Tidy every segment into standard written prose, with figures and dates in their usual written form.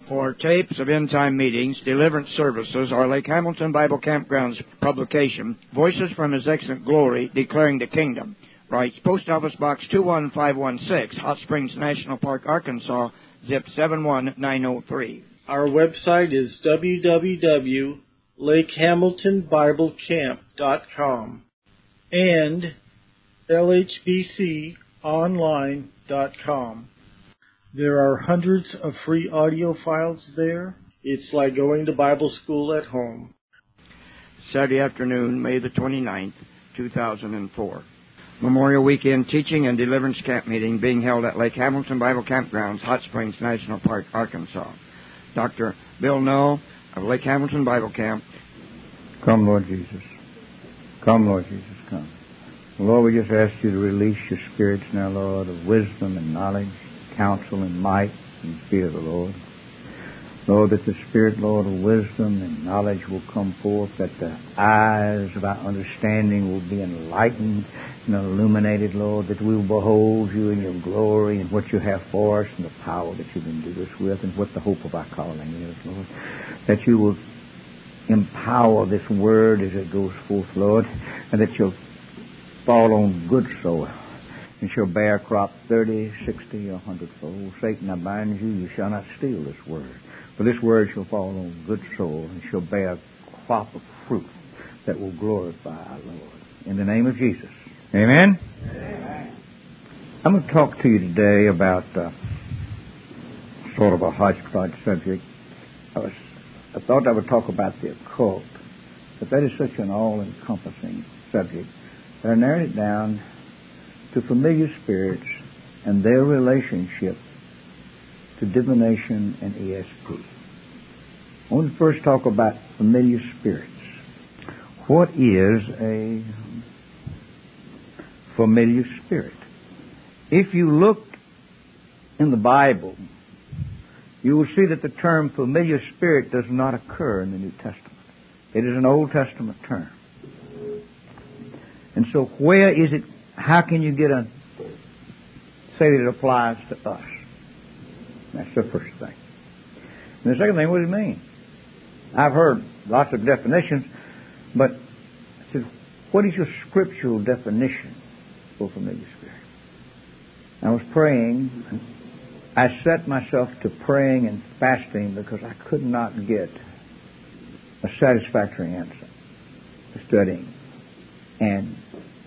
For tapes of end-time meetings, deliverance services, or Lake Hamilton Bible Campground's publication, Voices from His Excellent Glory, Declaring the Kingdom, writes Post Office Box 21516, Hot Springs National Park, Arkansas, zip 71903. Our website is www.lakehamiltonbiblecamp.com and lhbconline.com. There are hundreds of free audio files there. It's like going to Bible school at home. Saturday afternoon, May the 29th, 2004. Memorial Weekend Teaching and Deliverance Camp Meeting being held at Lake Hamilton Bible Campgrounds, Hot Springs National Park, Arkansas. Dr. Bill Null of Lake Hamilton Bible Camp. Come, Lord Jesus. Come, Lord Jesus, come. Lord, we just ask you to release your spirits now, Lord, of wisdom and knowledge, counsel and might and fear of the Lord. Lord, that the Spirit, Lord, of wisdom and knowledge will come forth, that the eyes of our understanding will be enlightened and illuminated, Lord, that we will behold you in your glory and what you have for us and the power that you've endued us with and what the hope of our calling is, Lord. That you will empower this word as it goes forth, Lord, and that you'll fall on good soil and shall bear crop 30, 60, or 100-fold. Satan, I bind you, you shall not steal this word. For this word shall fall on good soil and shall bear a crop of fruit that will glorify our Lord. In the name of Jesus. Amen? Amen. I'm going to talk to you today about sort of a hodgepodge subject. I thought I would talk about the occult, but that is such an all-encompassing subject that I narrowed it down to familiar spirits and their relationship to divination and ESP. I want to first talk about familiar spirits. What is a familiar spirit? If you look in the Bible, you will see that the term familiar spirit does not occur in the New Testament. It is an Old Testament term. And so where is it? How can you say that it applies to us? That's the first thing. And the second thing, what does it mean? I've heard lots of definitions, but I said, what is your scriptural definition for familiar spirit? I was praying. I set myself to praying and fasting because I could not get a satisfactory answer to studying. And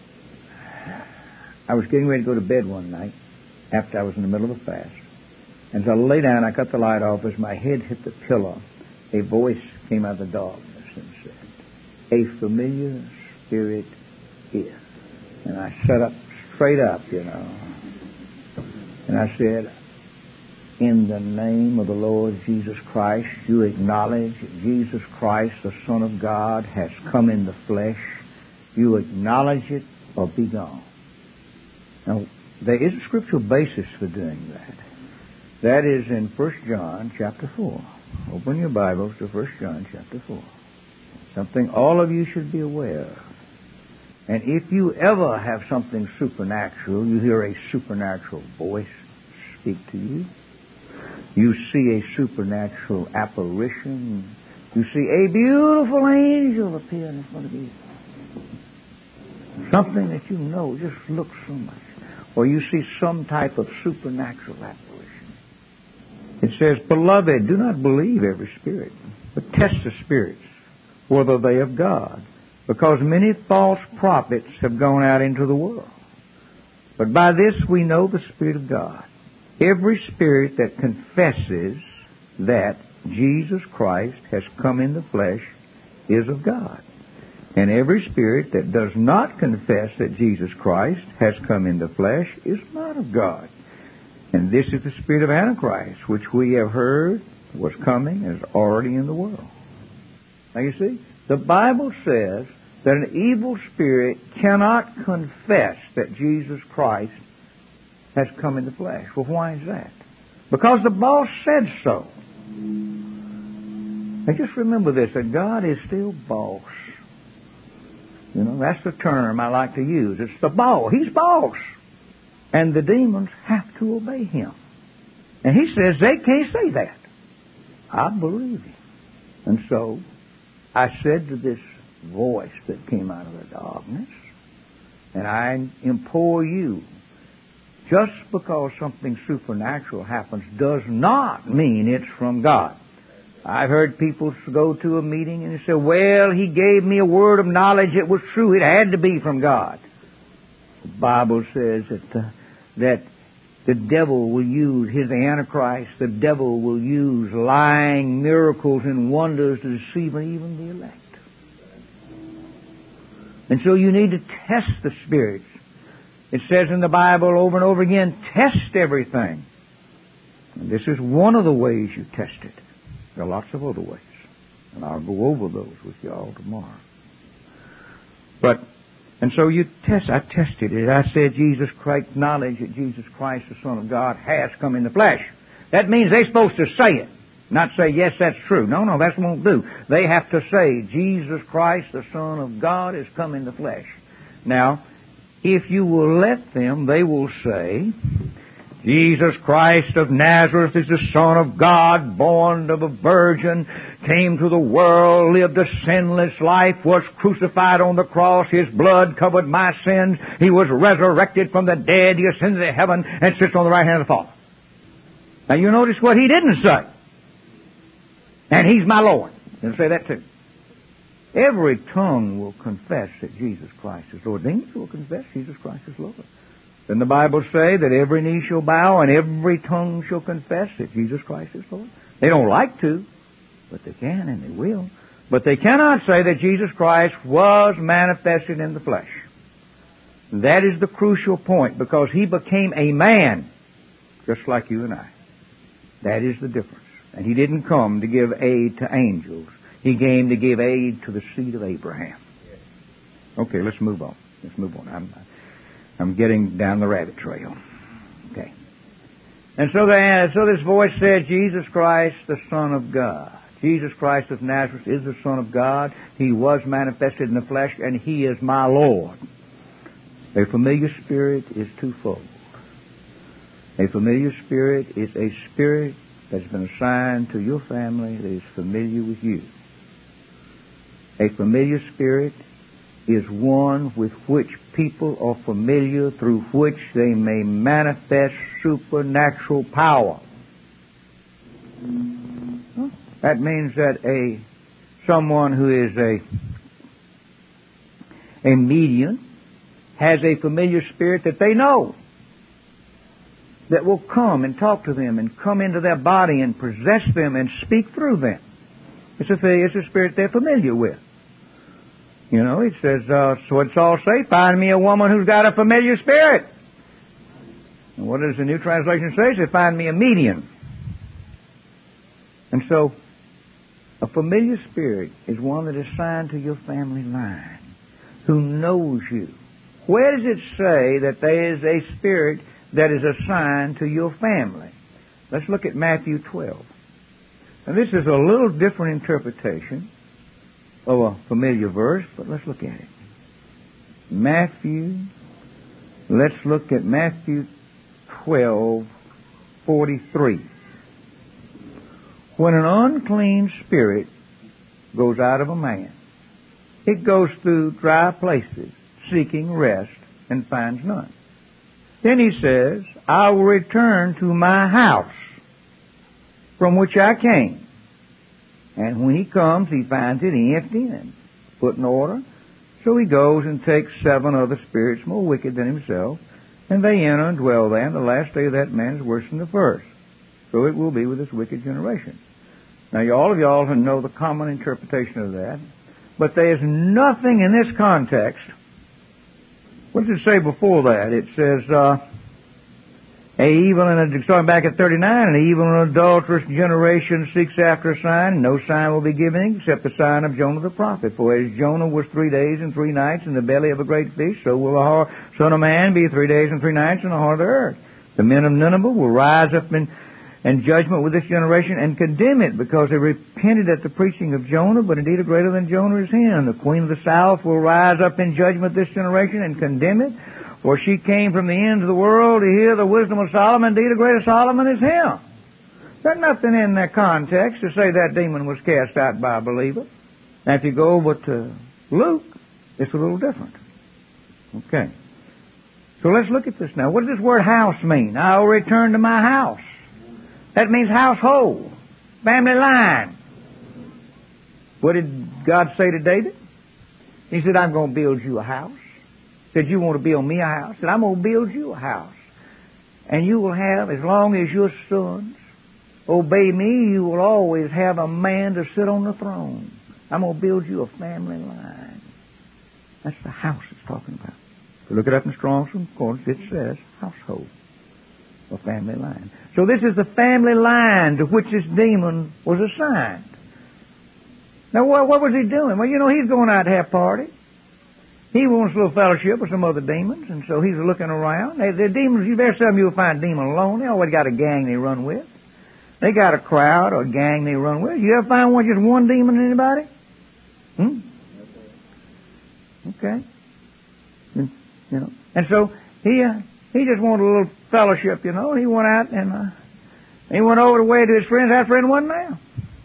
I was getting ready to go to bed one night after I was in the middle of a fast. And as I lay down, I cut the light off. As my head hit the pillow, a voice came out of the darkness and said, "A familiar spirit is." And I sat up, straight up, and I said, "In the name of the Lord Jesus Christ, you acknowledge that Jesus Christ, the Son of God, has come in the flesh. You acknowledge it or be gone." Now, there is a scriptural basis for doing that. That is in 1 John chapter 4. Open your Bibles to 1 John chapter 4. Something all of you should be aware of. And if you ever have something supernatural, you hear a supernatural voice speak to you, you see a supernatural apparition, you see a beautiful angel appear in front of you, something that you know just looks so much, or you see some type of supernatural apparition. It says, "Beloved, do not believe every spirit, but test the spirits, whether they of God, because many false prophets have gone out into the world. But by this we know the Spirit of God. Every spirit that confesses that Jesus Christ has come in the flesh is of God. And every spirit that does not confess that Jesus Christ has come in the flesh is not of God. And this is the spirit of Antichrist, which we have heard was coming and is already in the world." Now you see, the Bible says that an evil spirit cannot confess that Jesus Christ has come in the flesh. Well, why is that? Because the boss said so. Now just remember this, that God is still boss. That's the term I like to use. It's the boss. He's boss. And the demons have to obey him. And he says they can't say that. I believe him. And so I said to this voice that came out of the darkness, and I implore you, just because something supernatural happens does not mean it's from God. I've heard people go to a meeting and say, well, he gave me a word of knowledge. It was true. It had to be from God. The Bible says that the devil will use his Antichrist. The devil will use lying miracles and wonders to deceive even the elect. And so you need to test the spirits. It says in the Bible over and over again, test everything. And this is one of the ways you test it. There are lots of other ways. And I'll go over those with you all tomorrow. And so you test. I tested it. I said Jesus Christ, knowledge that Jesus Christ, the Son of God, has come in the flesh. That means they're supposed to say it. Not say, yes, that's true. No, that won't do. They have to say, Jesus Christ, the Son of God, has come in the flesh. Now, if you will let them, they will say, Jesus Christ of Nazareth is the Son of God, born of a virgin, came to the world, lived a sinless life, was crucified on the cross, His blood covered my sins, He was resurrected from the dead, He ascended to heaven, and sits on the right hand of the Father. Now you notice what He didn't say. And He's my Lord. He'll say that too. Every tongue will confess that Jesus Christ is Lord. Demons will confess Jesus Christ is Lord. Then the Bible say that every knee shall bow and every tongue shall confess that Jesus Christ is Lord. They don't like to, but they can and they will. But they cannot say that Jesus Christ was manifested in the flesh. That is the crucial point, because He became a man just like you and I. That is the difference. And He didn't come to give aid to angels. He came to give aid to the seed of Abraham. Okay, let's move on. I'm getting down the rabbit trail. Okay. And so this voice said, Jesus Christ, the Son of God. Jesus Christ of Nazareth is the Son of God. He was manifested in the flesh, and He is my Lord. A familiar spirit is twofold. A familiar spirit is a spirit that's been assigned to your family that is familiar with you. A familiar spirit is one with which people are familiar, through which they may manifest supernatural power. That means that someone who is a medium has a familiar spirit that they know, that will come and talk to them and come into their body and possess them and speak through them. It's a spirit they're familiar with. You know, it says, so it's all say, find me a woman who's got a familiar spirit. And what does the New Translation say? It says, find me a medium. And so, a familiar spirit is one that is assigned to your family line, who knows you. Where does it say that there is a spirit that is assigned to your family? Let's look at Matthew 12. Now, this is a little different interpretation of a familiar verse, but let's look at it. Let's look at Matthew 12:43. When an unclean spirit goes out of a man, it goes through dry places, seeking rest, and finds none. Then he says, I will return to my house from which I came. And when he comes, he finds it empty and put in order. So he goes and takes 7 other spirits more wicked than himself, and they enter and dwell there, and the last day of that man is worse than the first. So it will be with this wicked generation. Now, all of y'all know the common interpretation of that, but there is nothing in this context. What does it say before that? It says, starting back at 39, an evil and adulterous generation seeks after a sign, and no sign will be given except the sign of Jonah the prophet. For as Jonah was 3 days and 3 nights in the belly of a great fish, so will the Son of Man be 3 days and 3 nights in the heart of the earth. The men of Nineveh will rise up in judgment with this generation and condemn it, because they repented at the preaching of Jonah, but indeed a greater than Jonah is him. The queen of the south will rise up in judgment this generation and condemn it, for she came from the ends of the world to hear the wisdom of Solomon. Indeed, a greater Solomon is him. There's nothing in the context to say that demon was cast out by a believer. Now, if you go over to Luke, it's a little different. Okay. So let's look at this now. What does this word house mean? I will return to my house. That means household, family line. What did God say to David? He said, I'm going to build you a house. He said, you want to build me a house? He said, I'm going to build you a house. And you will have, as long as your sons obey me, you will always have a man to sit on the throne. I'm going to build you a family line. That's the house it's talking about. If you look it up in Strong's Concordance, it says household, a family line. So this is the family line to which this demon was assigned. Now, what was he doing? Well, he's going out to have a party. He wants a little fellowship with some other demons, and so he's looking around. The demons, very seldom you'll find a demon alone. They always got a gang they run with. They got a crowd or a gang they run with. You ever find just one demon in anybody? Okay. And so he just wanted a little fellowship, He went out and he went over the way to his friends. That friend wasn't there.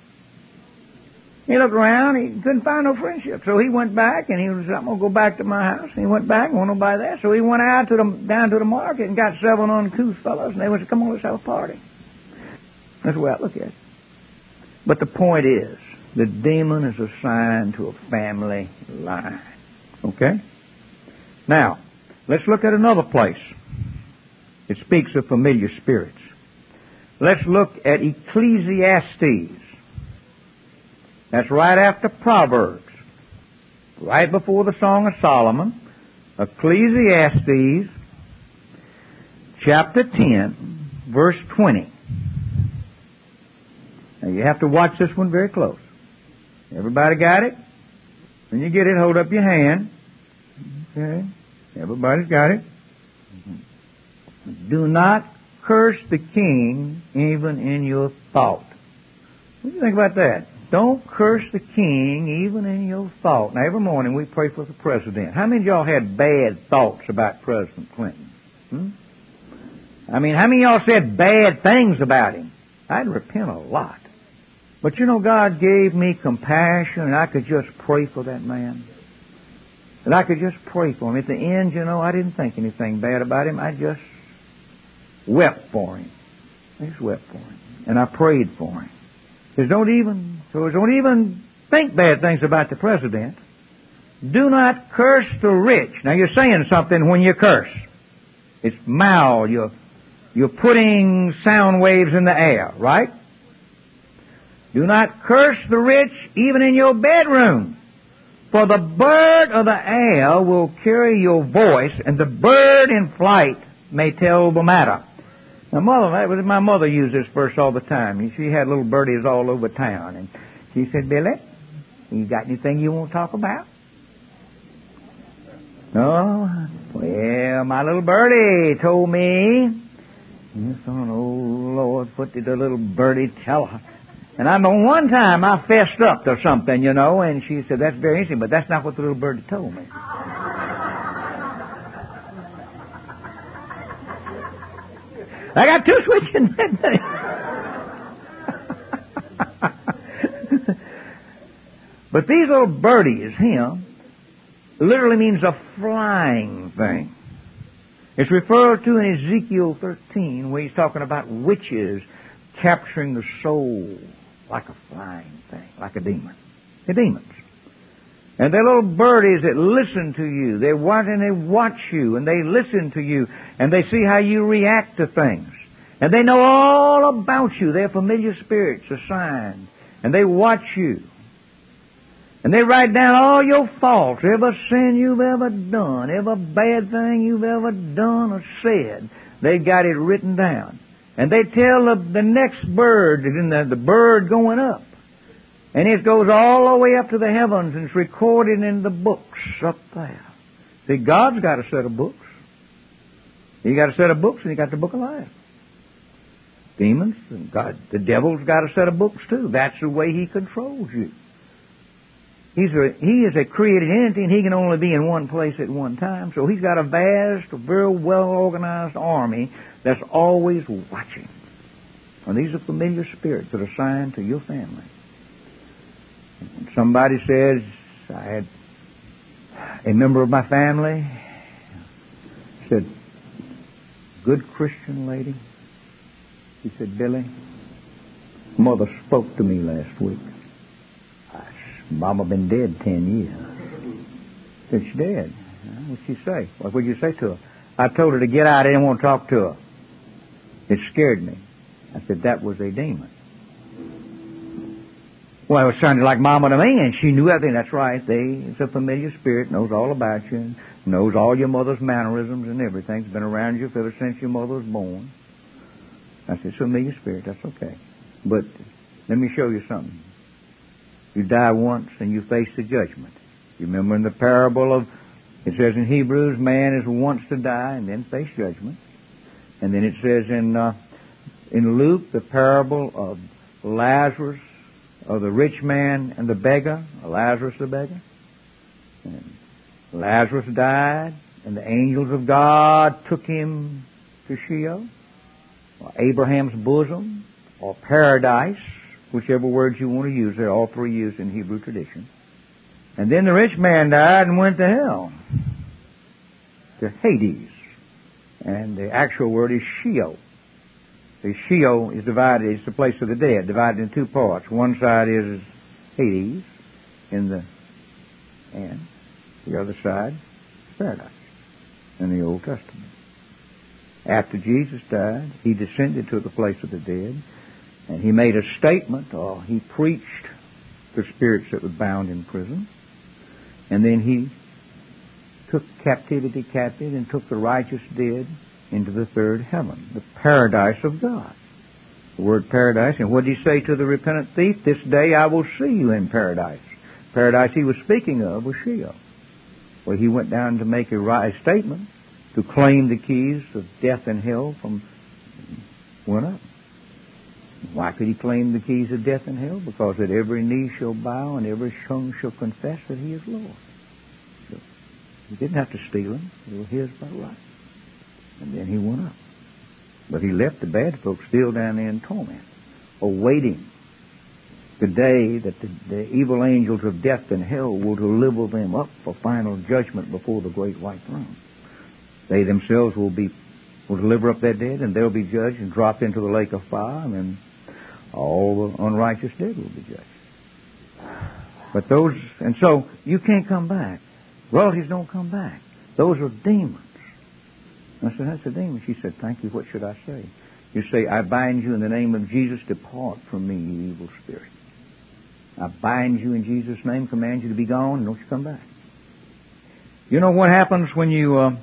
He looked around. He couldn't find no friendship. So he went back, and he was, I'm going to go back to my house. And he went back, and wasn't nobody there. So he went out down to the market and got 7 uncouth fellows, and they went, come on, let's have a party. That's the way I look at it. But the point is, the demon is assigned to a family line. Okay? Now, let's look at another place. It speaks of familiar spirits. Let's look at Ecclesiastes. That's right after Proverbs. Right before the Song of Solomon. Ecclesiastes, chapter 10, verse 20. Now, you have to watch this one very close. Everybody got it? When you get it, hold up your hand. Okay. Everybody's got it. Do not curse the king even in your thought. What do you think about that? Don't curse the king even in your thought. Now, every morning we pray for the president. How many of y'all had bad thoughts about President Clinton? I mean, how many of y'all said bad things about him? I'd repent a lot. But God gave me compassion, and I could just pray for that man. And I could just pray for him. At the end, I didn't think anything bad about him. I just wept for him. I just wept for him. And I prayed for him. Don't even think bad things about the president. Do not curse the rich. Now, you're saying something when you curse. It's mild. You're putting sound waves in the air, right? Do not curse the rich even in your bedroom. For the bird of the air will carry your voice, and the bird in flight may tell the matter. Now, my mother used this verse all the time. She had little birdies all over town. And she said, Billy, you got anything you want to talk about? No? Well, my little birdie told me. Yes, oh, Lord, what did the little birdie tell her? And I know one time I fessed up to something, and she said, that's very interesting, but that's not what the little birdie told me. I got 2 switching. But these little birdies here literally means a flying thing. It's referred to in Ezekiel 13, where he's talking about witches capturing the soul like a flying thing, like a demon. They're demons. And they're little birdies that listen to you. They watch you, and they listen to you, and they see how you react to things. And they know all about you. They're familiar spirits assigned. And they watch you. And they write down all your faults, every sin you've ever done, every bad thing you've ever done or said. They got it written down. And they tell the next bird, the bird going up. And it goes all the way up to the heavens, and it's recorded in the books up there. See, God's got a set of books. He got a set of books, and He got the book of life. Demons, and God, the devil's got a set of books too. That's the way he controls you. He is a created entity, and he can only be in one place at one time. So he's got a vast, very well-organized army that's always watching. And these are familiar spirits that are assigned to your family. And somebody says, I had a member of my family said, good Christian lady. He said, Billy, Mother spoke to me last week. Mama been dead 10 years. Said she dead. What'd she say? What would you say to her? I told her to get out. I didn't want to talk to her. It scared me. I said, that was a demon. Well, it sounded like Mama to me, and she knew everything. That's right. It's a familiar spirit, knows all about you, knows all your mother's mannerisms and everything. It's been around you ever since your mother was born. I said, it's a familiar spirit. That's okay. But let me show you something. You die once and you face the judgment. You remember in the parable of, it says in Hebrews, man is once to die and then face judgment. And then it says in Luke, the parable of Lazarus, of the rich man and the beggar, Lazarus the beggar. And Lazarus died, and the angels of God took him to Sheol, or Abraham's bosom, or paradise, whichever words you want to use. They're all three used in Hebrew tradition. And then the rich man died and went to hell, to Hades. And the actual word is Sheol. The Sheol is divided, it's the place of the dead, divided in two parts. One side is Hades, and the other side is paradise in the Old Testament. After Jesus died, he descended to the place of the dead, and he made a statement, or he preached to spirits that were bound in prison, and then he took captivity captive and took the righteous dead into the third heaven, the paradise of God. The word paradise, and what did he say to the repentant thief? This day I will see you in paradise. Paradise he was speaking of was Sheol, where he went down to make a statement, to claim the keys of death and hell went up. Why could he claim the keys of death and hell? Because that every knee shall bow and every tongue shall confess that he is Lord. So he didn't have to steal them. They were his by right. And then he went up. But he left the bad folks still down there in torment, awaiting the day that the evil angels of death and hell will deliver them up for final judgment before the great white throne. They themselves will deliver up their dead, and they'll be judged and dropped into the lake of fire, and then all the unrighteous dead will be judged. But so you can't come back. Royalties don't come back. Those are demons. I said, that's a demon. She said, thank you. What should I say? You say, I bind you in the name of Jesus. Depart from me, you evil spirit. I bind you in Jesus' name, command you to be gone, and don't you come back. You know what happens when you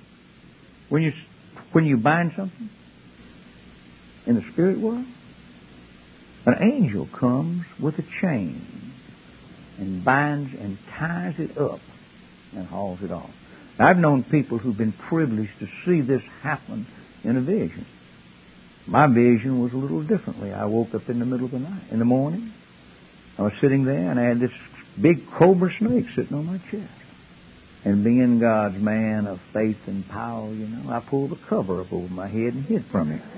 bind something in the spirit world? An angel comes with a chain and binds and ties it up and hauls it off. I've known people who've been privileged to see this happen in a vision. My vision was a little differently. I woke up in the middle of the night. In the morning, I was sitting there, and I had this big cobra snake sitting on my chest. And being God's man of faith and power, I pulled the cover up over my head and hid from it.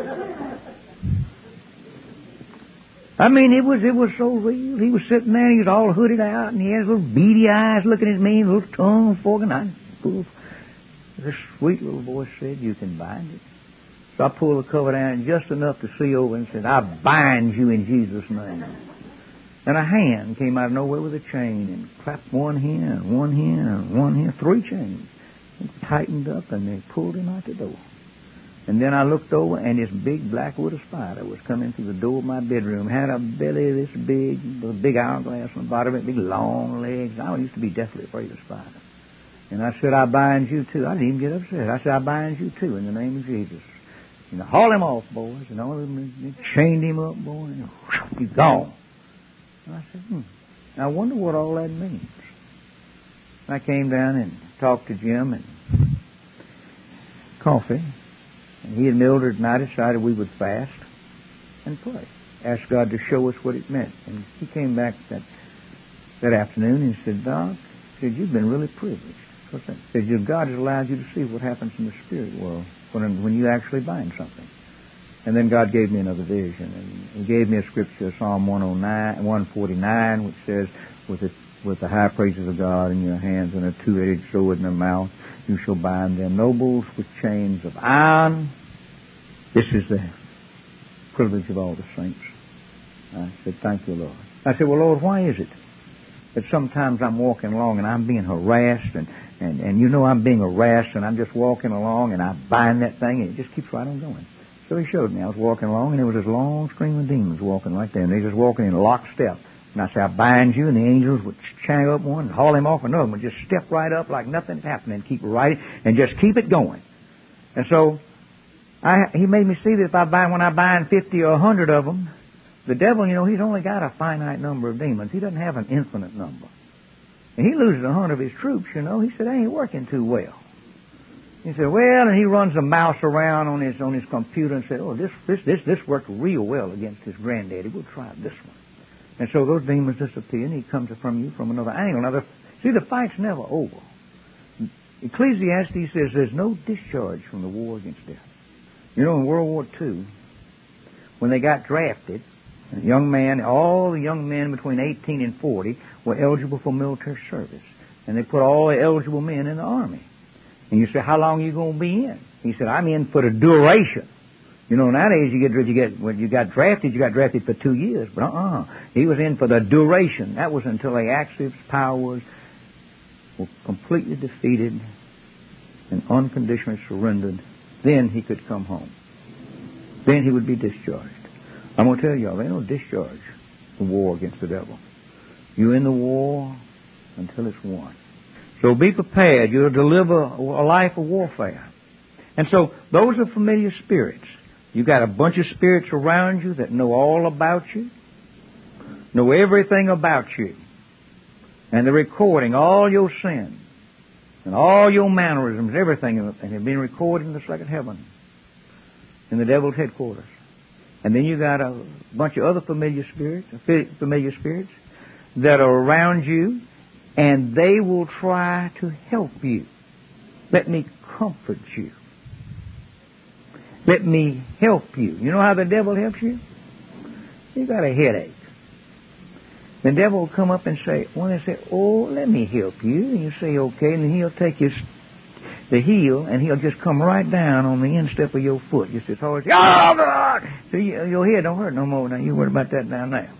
I mean, it was so real. He was sitting there, and he was all hooded out, and he had little beady eyes looking at me, and a little tongue forking. This sweet little voice said, you can bind it. So I pulled the cover down just enough to see over and said, I bind you in Jesus' name. And a hand came out of nowhere with a chain and clapped one here and one here and one here, 3 chains. It tightened up, and they pulled him out the door. And then I looked over, and this big black widow spider was coming through the door of my bedroom. Had a belly this big, with a big hourglass on the bottom of it, big long legs. I used to be deathly afraid of spiders. And I said, I bind you too. I didn't even get upset. I said, I bind you too in the name of Jesus. And haul him off, boys. And all of them chained him up, boy, and he's gone. And I said, I wonder what all that means. I came down and talked to Jim and coffee. And he and Mildred and I decided we would fast and pray. Ask God to show us what it meant. And he came back that afternoon and said, Doc, you've been really privileged. What's that? He said, God has allowed you to see what happens in the spirit world when you actually bind something. And then God gave me another vision. And He gave me a scripture, Psalm 149, which says, with the high praises of God in your hands and a two-edged sword in their mouth, you shall bind their nobles with chains of iron. This is the privilege of all the saints. I said, thank you, Lord. I said, well, Lord, why is it that sometimes I'm walking along and I'm being harassed and you know I'm being harassed and I'm just walking along and I bind that thing and it just keeps right on going. So He showed me. I was walking along and there was this long string of demons walking right there and they just walking in lockstep. And I said, I bind you, and the angels would chang up one and haul him off, another one would just step right up like nothing's happening, keep right and just keep it going. And so He made me see that when I bind 50 or 100 of them, the devil, he's only got a finite number of demons. He doesn't have an infinite number. And he loses 100 of his troops, He said, they ain't working too well. He said, well, and he runs a mouse around on his computer and said, oh, this worked real well against his granddaddy. We'll try this one. And so those demons disappear, and he comes from you from another angle. Now, the fight's never over. Ecclesiastes says there's no discharge from the war against death. In World War II, when they got drafted, all the young men between 18 and 40 were eligible for military service. And they put all the eligible men in the Army. And you say, how long are you going to be in? He said, I'm in for the duration. Nowadays when you got drafted for 2 years. But he was in for the duration. That was until the Axis powers were completely defeated and unconditionally surrendered. Then he could come home. Then he would be discharged. I'm going to tell y'all, there ain't no discharge the war against the devil. You're in the war until it's won. So be prepared. You'll deliver a life of warfare. And so those are familiar spirits. You got a bunch of spirits around you that know all about you, know everything about you. And they're recording all your sins and all your mannerisms, everything, and have been recorded in the second heaven, in the devil's headquarters. And then you got a bunch of other familiar spirits that are around you, and they will try to help you. Let me comfort you. Let me help you. You know how the devil helps you? You got a headache. The devil will come up and say, oh, let me help you. And you say, okay, and then he'll take the heel, and he'll just come right down on the instep of your foot, just as hard as, oh, God! So your head don't hurt no more now. You worry about that down there.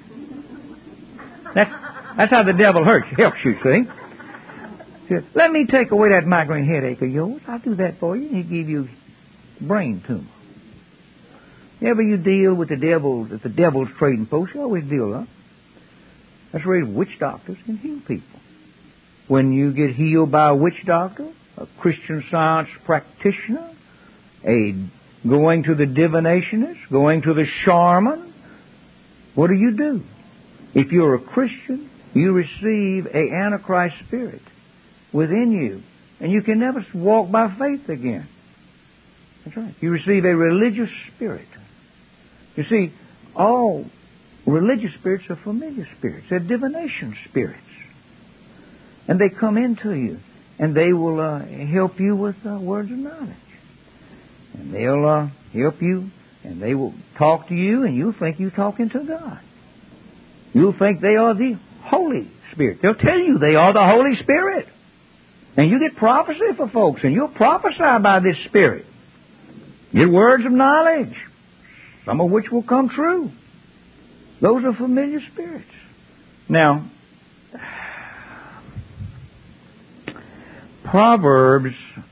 That's how the devil helps you, see? Says, let me take away that migraine headache of yours. I'll do that for you. And he'll give you brain tumor. Whenever you deal with the devil's trading post, you always deal up. That's the way witch doctors can heal people. When you get healed by a witch doctor, a Christian Science practitioner, going to the divinationist, going to the shaman, what do? If you're a Christian, you receive an Antichrist spirit within you, and you can never walk by faith again. That's right. You receive a religious spirit. You see, all religious spirits are familiar spirits. They're divination spirits. And they come into you, and they will help you with words of knowledge. And they'll help you, and they will talk to you, and you'll think you're talking to God. You'll think they are the Holy Spirit. They'll tell you they are the Holy Spirit. And you get prophecy for folks, and you'll prophesy by this Spirit. Get words of knowledge, some of which will come true. Those are familiar spirits. Now, Proverbs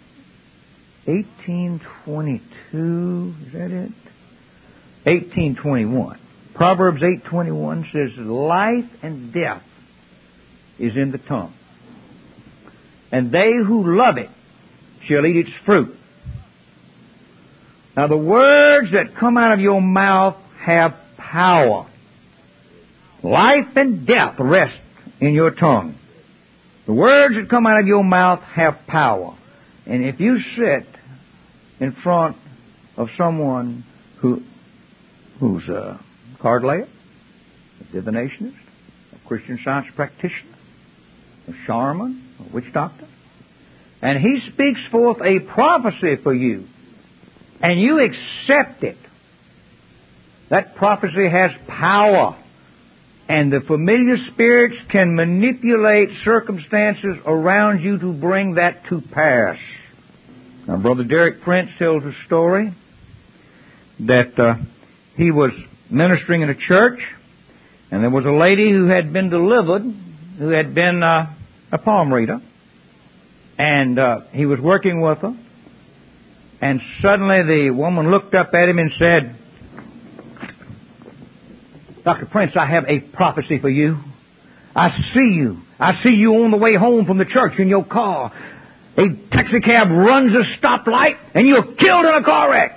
18:22, is that it? 18:21. Proverbs 8:21 says, life and death is in the tongue, and they who love it shall eat its fruit. Now, the words that come out of your mouth have power. Life and death rest in your tongue. The words that come out of your mouth have power. And if you sit in front of someone who's a card layer, a divinationist, a Christian Science practitioner, a shaman, a witch doctor, and he speaks forth a prophecy for you, and you accept it, That prophecy has power. And the familiar spirits can manipulate circumstances around you to bring that to pass. Now, Brother Derek Prince tells a story that he was ministering in a church, and there was a lady who had been delivered, who had been a palm reader, and he was working with her, and suddenly the woman looked up at him and said, Dr. Prince, I have a prophecy for you. I see you. I see you on the way home from the church in your car. A taxi cab runs a stoplight and you're killed in a car wreck.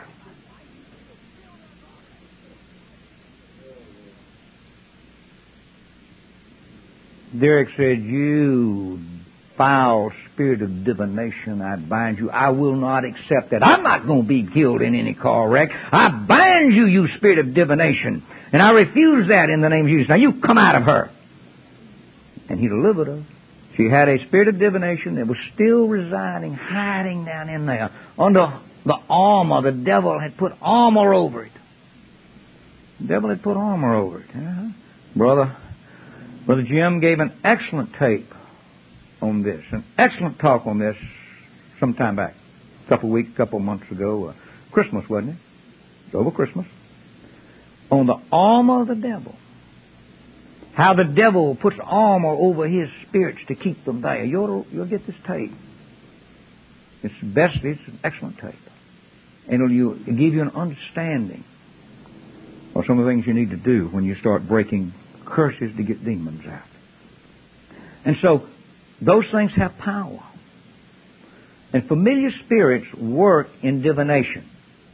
Derek said, you foul spirit of divination, I bind you. I will not accept that. I'm not going to be killed in any car wreck. I bind you, you spirit of divination. And I refuse that in the name of Jesus. Now you come out of her. And he delivered her. She had a spirit of divination that was still residing, hiding down in there. Under the armor, the devil had put armor over it. The devil had put armor over it. Brother Jim gave an excellent tape on this, an excellent talk on this some time back. A couple months ago. Christmas, wasn't it? It was over Christmas. On the armor of the devil. How the devil puts armor over his spirits to keep them there. You'll get this tape. It's an excellent tape. And it'll give you an understanding of some of the things you need to do when you start breaking curses to get demons out. And so, those things have power. And familiar spirits work in divination.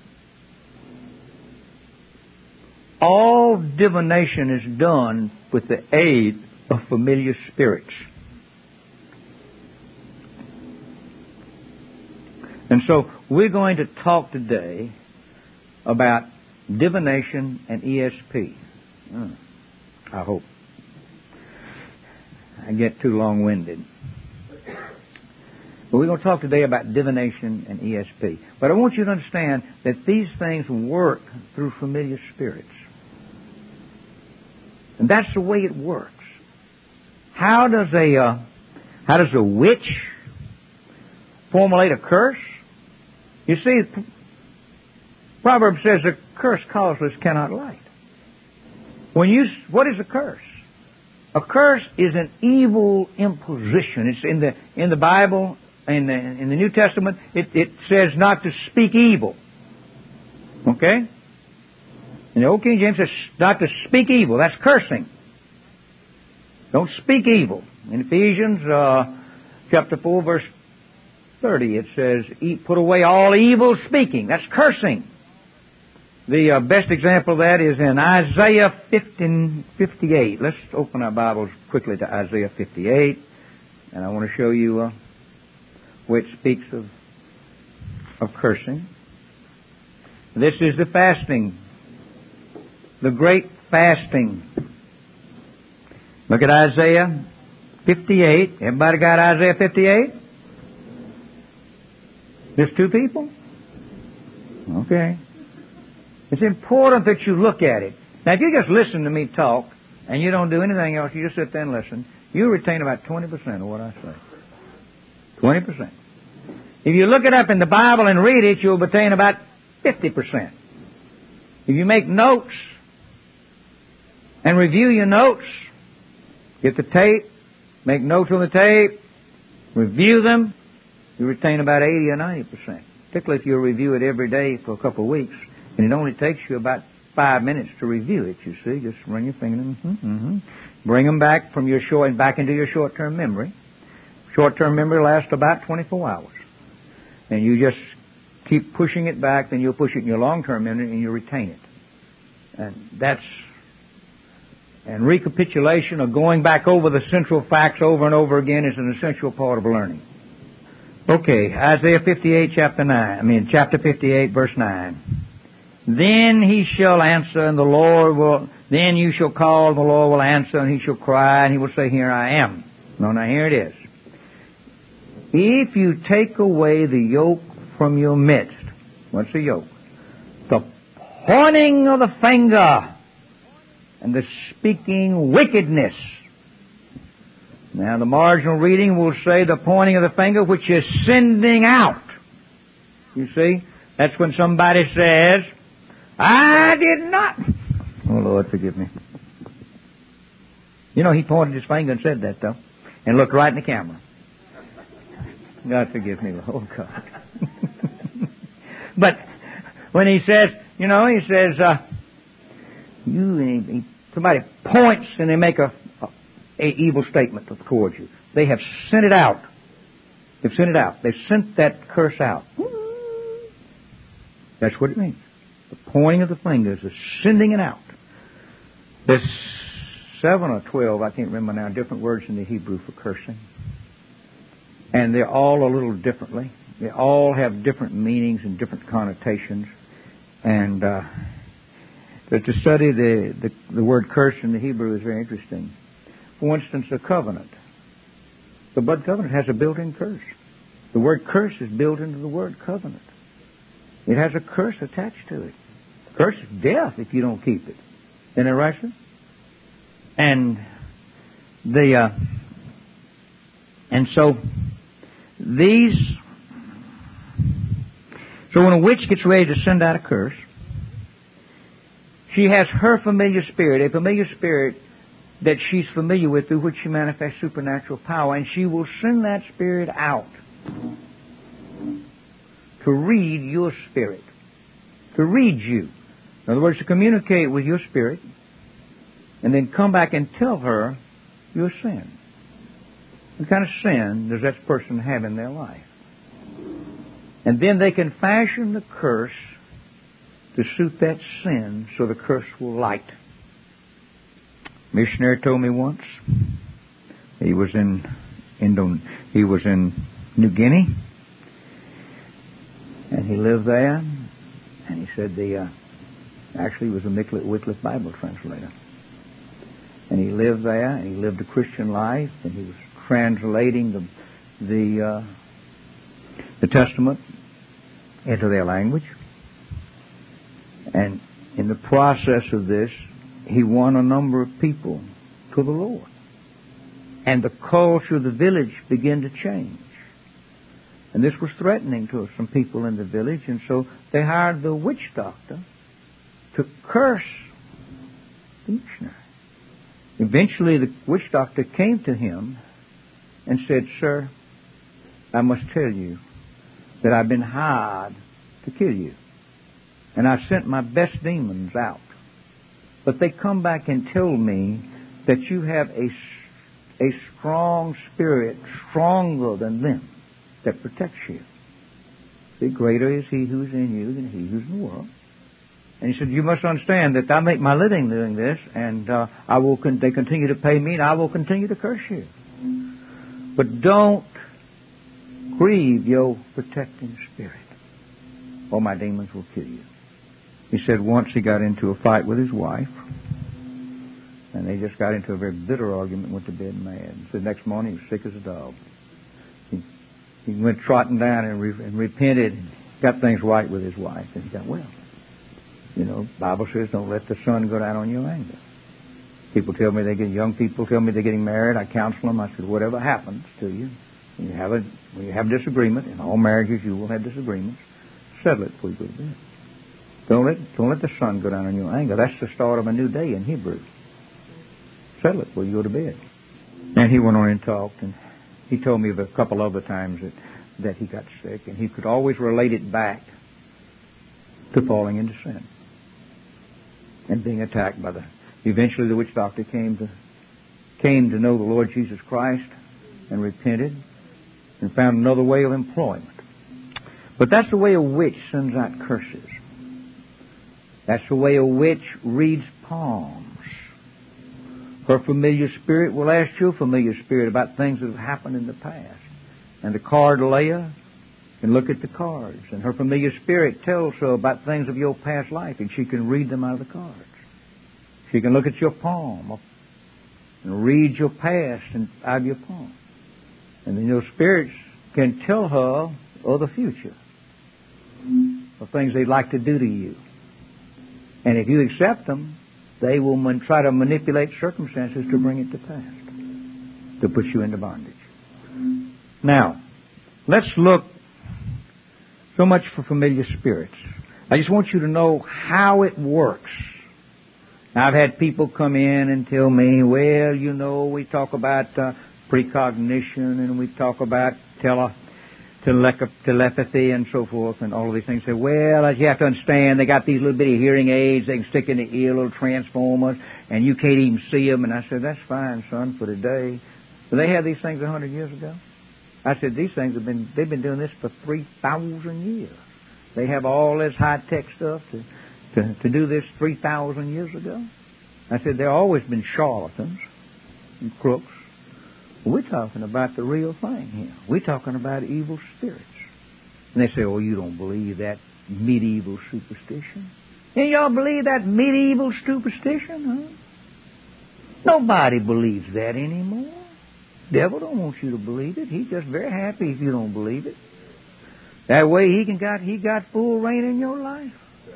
All divination is done with the aid of familiar spirits. And so we're going to talk today about divination and ESP. I hope I get too long-winded. But we're going to talk today about divination and ESP. But I want you to understand that these things work through familiar spirits. And that's the way it works. How does a witch formulate a curse? You see, Proverbs says a curse causeless cannot light. What is a curse? A curse is an evil imposition. It's in the Bible, in the New Testament, it says not to speak evil. Okay? In the Old King James, it says not to speak evil. That's cursing. Don't speak evil. In Ephesians chapter 4, verse 30, it says, put away all evil speaking. That's cursing. The best example of that is in Isaiah 58. Let's open our Bibles quickly to Isaiah 58. And I want to show you where it speaks of cursing. This is the fasting. The great fasting. Look at Isaiah 58. Everybody got Isaiah 58? There's two people? Okay. It's important that you look at it. Now, if you just listen to me talk, and you don't do anything else, you just sit there and listen, you retain about 20% of what I say. 20%. If you look it up in the Bible and read it, you'll retain about 50%. If you make notes and review your notes, get the tape, make notes on the tape, review them, you retain about 80 or 90%. Particularly if you review it every day for a couple of weeks. And it only takes you about 5 minutes to review it, you see. Just run your finger bring them back from your back into your short-term memory. Short-term memory lasts about 24 hours. And you just keep pushing it back, then you'll push it in your long-term memory and you retain it. And recapitulation or going back over the central facts over and over again is an essential part of learning. Okay, Isaiah 58, chapter 58, verse 9. Then he shall answer, and then you shall call, and the Lord will answer, and he shall cry, and he will say, here I am. No, now here it is. If you take away the yoke from your midst, what's the yoke? The pointing of the finger and the speaking wickedness. Now, the marginal reading will say the pointing of the finger, which is sending out. You see? That's when somebody says, I did not. Oh, Lord, forgive me. You know, he pointed his finger and said that, though, and looked right in the camera. God forgive me, oh God. But when he says, you know, he says, somebody points and they make a evil statement towards you. They have sent it out. They've sent it out. They've sent that curse out. That's what it means. The pointing of the fingers is sending it out. There's 7 or 12, I can't remember now, different words in the Hebrew for cursing. And they're all a little differently. They all have different meanings and different connotations. And but to study the word curse in the Hebrew is very interesting. For instance, a covenant. The blood covenant has a built-in curse. The word curse is built into the word covenant. It has a curse attached to it. The curse is death if you don't keep it. Isn't that right, sir? And so when a witch gets ready to send out a curse, she has her familiar spirit, a familiar spirit that she's familiar with, through which she manifests supernatural power, and she will send that spirit out to read your spirit, to read you. In other words, to communicate with your spirit, and then come back and tell her your sin. What kind of sin does that person have in their life? And then they can fashion the curse to suit that sin so the curse will light. A missionary told me once, he was in New Guinea, and he lived there, and he said actually he was a Wycliffe Bible translator. And he lived there, and he lived a Christian life, and he was translating the Testament into their language. And in the process of this, he won a number of people to the Lord. And the culture of the village began to change. And this was threatening to some people in the village, and so they hired the witch doctor to curse the missionary. Eventually, the witch doctor came to him and said, Sir, I must tell you that I've been hired to kill you. And I sent my best demons out. But they come back and tell me that you have a strong spirit, stronger than them, that protects you. See, greater is He who's in you than he who's in the world. And he said, you must understand that I make my living doing this, and they continue to pay me, and I will continue to curse you. But don't grieve your protecting spirit, or my demons will kill you. He said once he got into a fight with his wife, and they just got into a very bitter argument, went to bed mad. He said next morning he was sick as a dog. He went trotting down and repented, and got things right with his wife, and he got well. You know, the Bible says don't let the sun go down on your anger. People tell me young people tell me they're getting married. I counsel them. I said, whatever happens to you, when you have disagreement, in all marriages you will have disagreements, settle it before you go to bed. Don't let the sun go down on your anger. That's the start of a new day in Hebrew. Settle it before you go to bed. And he went on and talked, and he told me of a couple other times that he got sick, and he could always relate it back to falling into sin and being attacked by Eventually the witch doctor came to know the Lord Jesus Christ and repented and found another way of employment. But that's the way a witch sends out curses. That's the way a witch reads palms. Her familiar spirit will ask your familiar spirit about things that have happened in the past. And the card layer can look at the cards. And her familiar spirit tells her about things of your past life, and she can read them out of the cards. She can look at your palm and read your past out of your palm. And then your spirits can tell her of the future, of things they'd like to do to you. And if you accept them, they will try to manipulate circumstances to bring it to pass, to put you into bondage. Now, let's look so much for familiar spirits. I just want you to know how it works. Now, I've had people come in and tell me, well, you know, we talk about precognition and we talk about telepathy and so forth and all of these things. Say, well, as you have to understand, they got these little bitty hearing aids they can stick in the ear, little transformers, and you can't even see them. And I said, that's fine, son, for today. But they had these things 100 years ago. I said, these things they've been doing this for 3,000 years. They have all this high-tech stuff to do this 3,000 years ago. I said, there have always been charlatans and crooks. We're talking about the real thing here. We're talking about evil spirits. And they say, oh, you don't believe that medieval superstition? And y'all believe that medieval superstition, huh? Nobody believes that anymore. The devil don't want you to believe it. He's just very happy if you don't believe it. That way he got full reign in your life.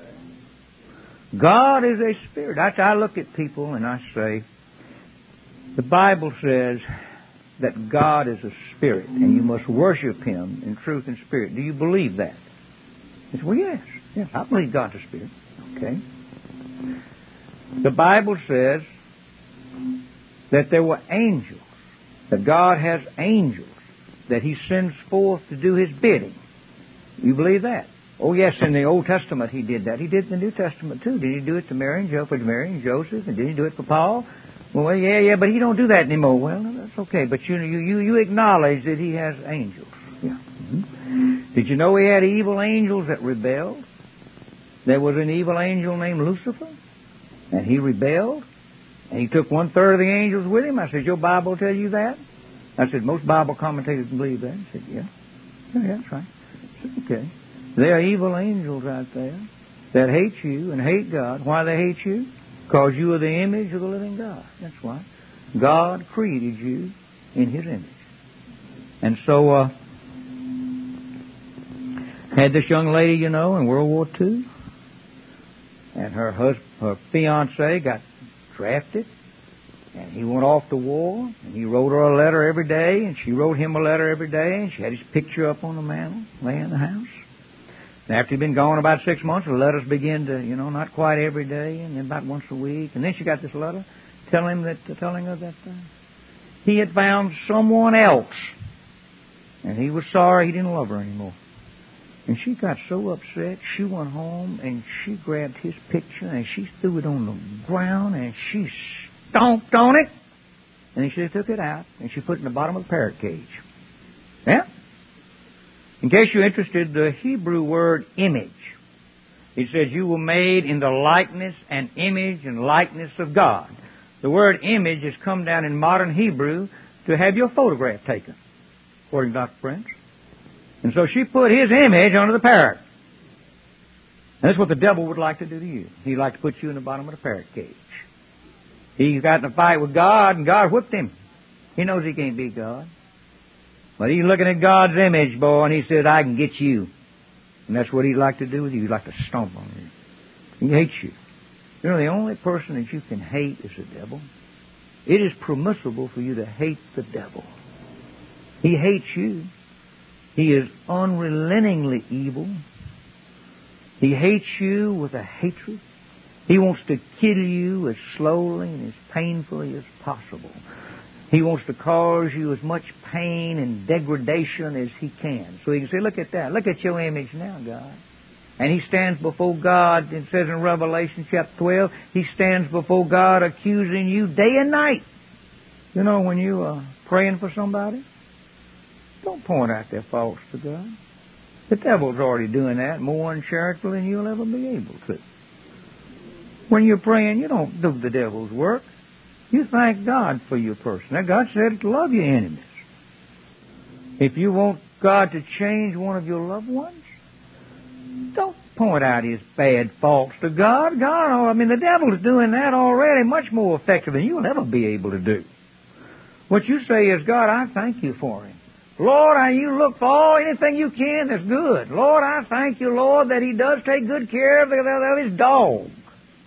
God is a spirit. I look at people and I say, the Bible says that God is a spirit and you must worship Him in truth and spirit. Do you believe that? I say, well, yes, I believe God's a spirit. Okay. The Bible says that there were angels, that God has angels that He sends forth to do His bidding. You believe that? Oh, yes, in the Old Testament He did that. He did it in the New Testament, too. Did He do it to Mary and Joseph? And did He do it for Paul? Well, yeah, but He don't do that anymore. Well, that's okay. But you acknowledge that He has angels. Yeah. Mm-hmm. Did you know He had evil angels that rebelled? There was an evil angel named Lucifer, and he rebelled, and he took 1/3 of the angels with him. I said, your Bible tell you that? I said, most Bible commentators believe that. He said, yeah. Yeah, that's right. I said, okay. There are evil angels out there that hate you and hate God. Why they hate you? Because you are the image of the living God. That's why. God created you in His image. And so, had this young lady, you know, in World War II, and her fiancé got drafted, and he went off to war, and he wrote her a letter every day, and she wrote him a letter every day, and she had his picture up on the mantle, laying in the house. And after he'd been gone about 6 months, the letters began to, not quite every day, and then about once a week. And then she got this letter telling her that he had found someone else, and he was sorry he didn't love her anymore. And she got so upset, she went home and she grabbed his picture and she threw it on the ground and she stomped on it. And then she took it out and she put it in the bottom of the parrot cage. Yeah? In case you're interested, the Hebrew word image, it says you were made in the likeness and image and likeness of God. The word image has come down in modern Hebrew to have your photograph taken, according to Dr. Prince. And so she put his image under the parrot. And that's what the devil would like to do to you. He'd like to put you in the bottom of the parrot cage. He got in a fight with God, and God whipped him. He knows he can't beat God. But he's looking at God's image, boy, and he said, I can get you. And that's what he'd like to do with you. He'd like to stomp on you. He hates you. You know, the only person that you can hate is the devil. It is permissible for you to hate the devil. He hates you. He is unrelentingly evil. He hates you with a hatred. He wants to kill you as slowly and as painfully as possible. He wants to cause you as much pain and degradation as he can. So he can say, look at that. Look at your image now, God. And he stands before God, it says in Revelation chapter 12, he stands before God accusing you day and night. You know, when you are praying for somebody, don't point out their faults to God. The devil's already doing that more uncharitably than you'll ever be able to. When you're praying, you don't do the devil's work. You thank God for your person. Now, God said to love your enemies. If you want God to change one of your loved ones, don't point out his bad faults to God. The devil's doing that already much more effective than you'll ever be able to do. What you say is, God, I thank you for him. Lord, you look for anything you can that's good. Lord, I thank you, Lord, that he does take good care of his dog.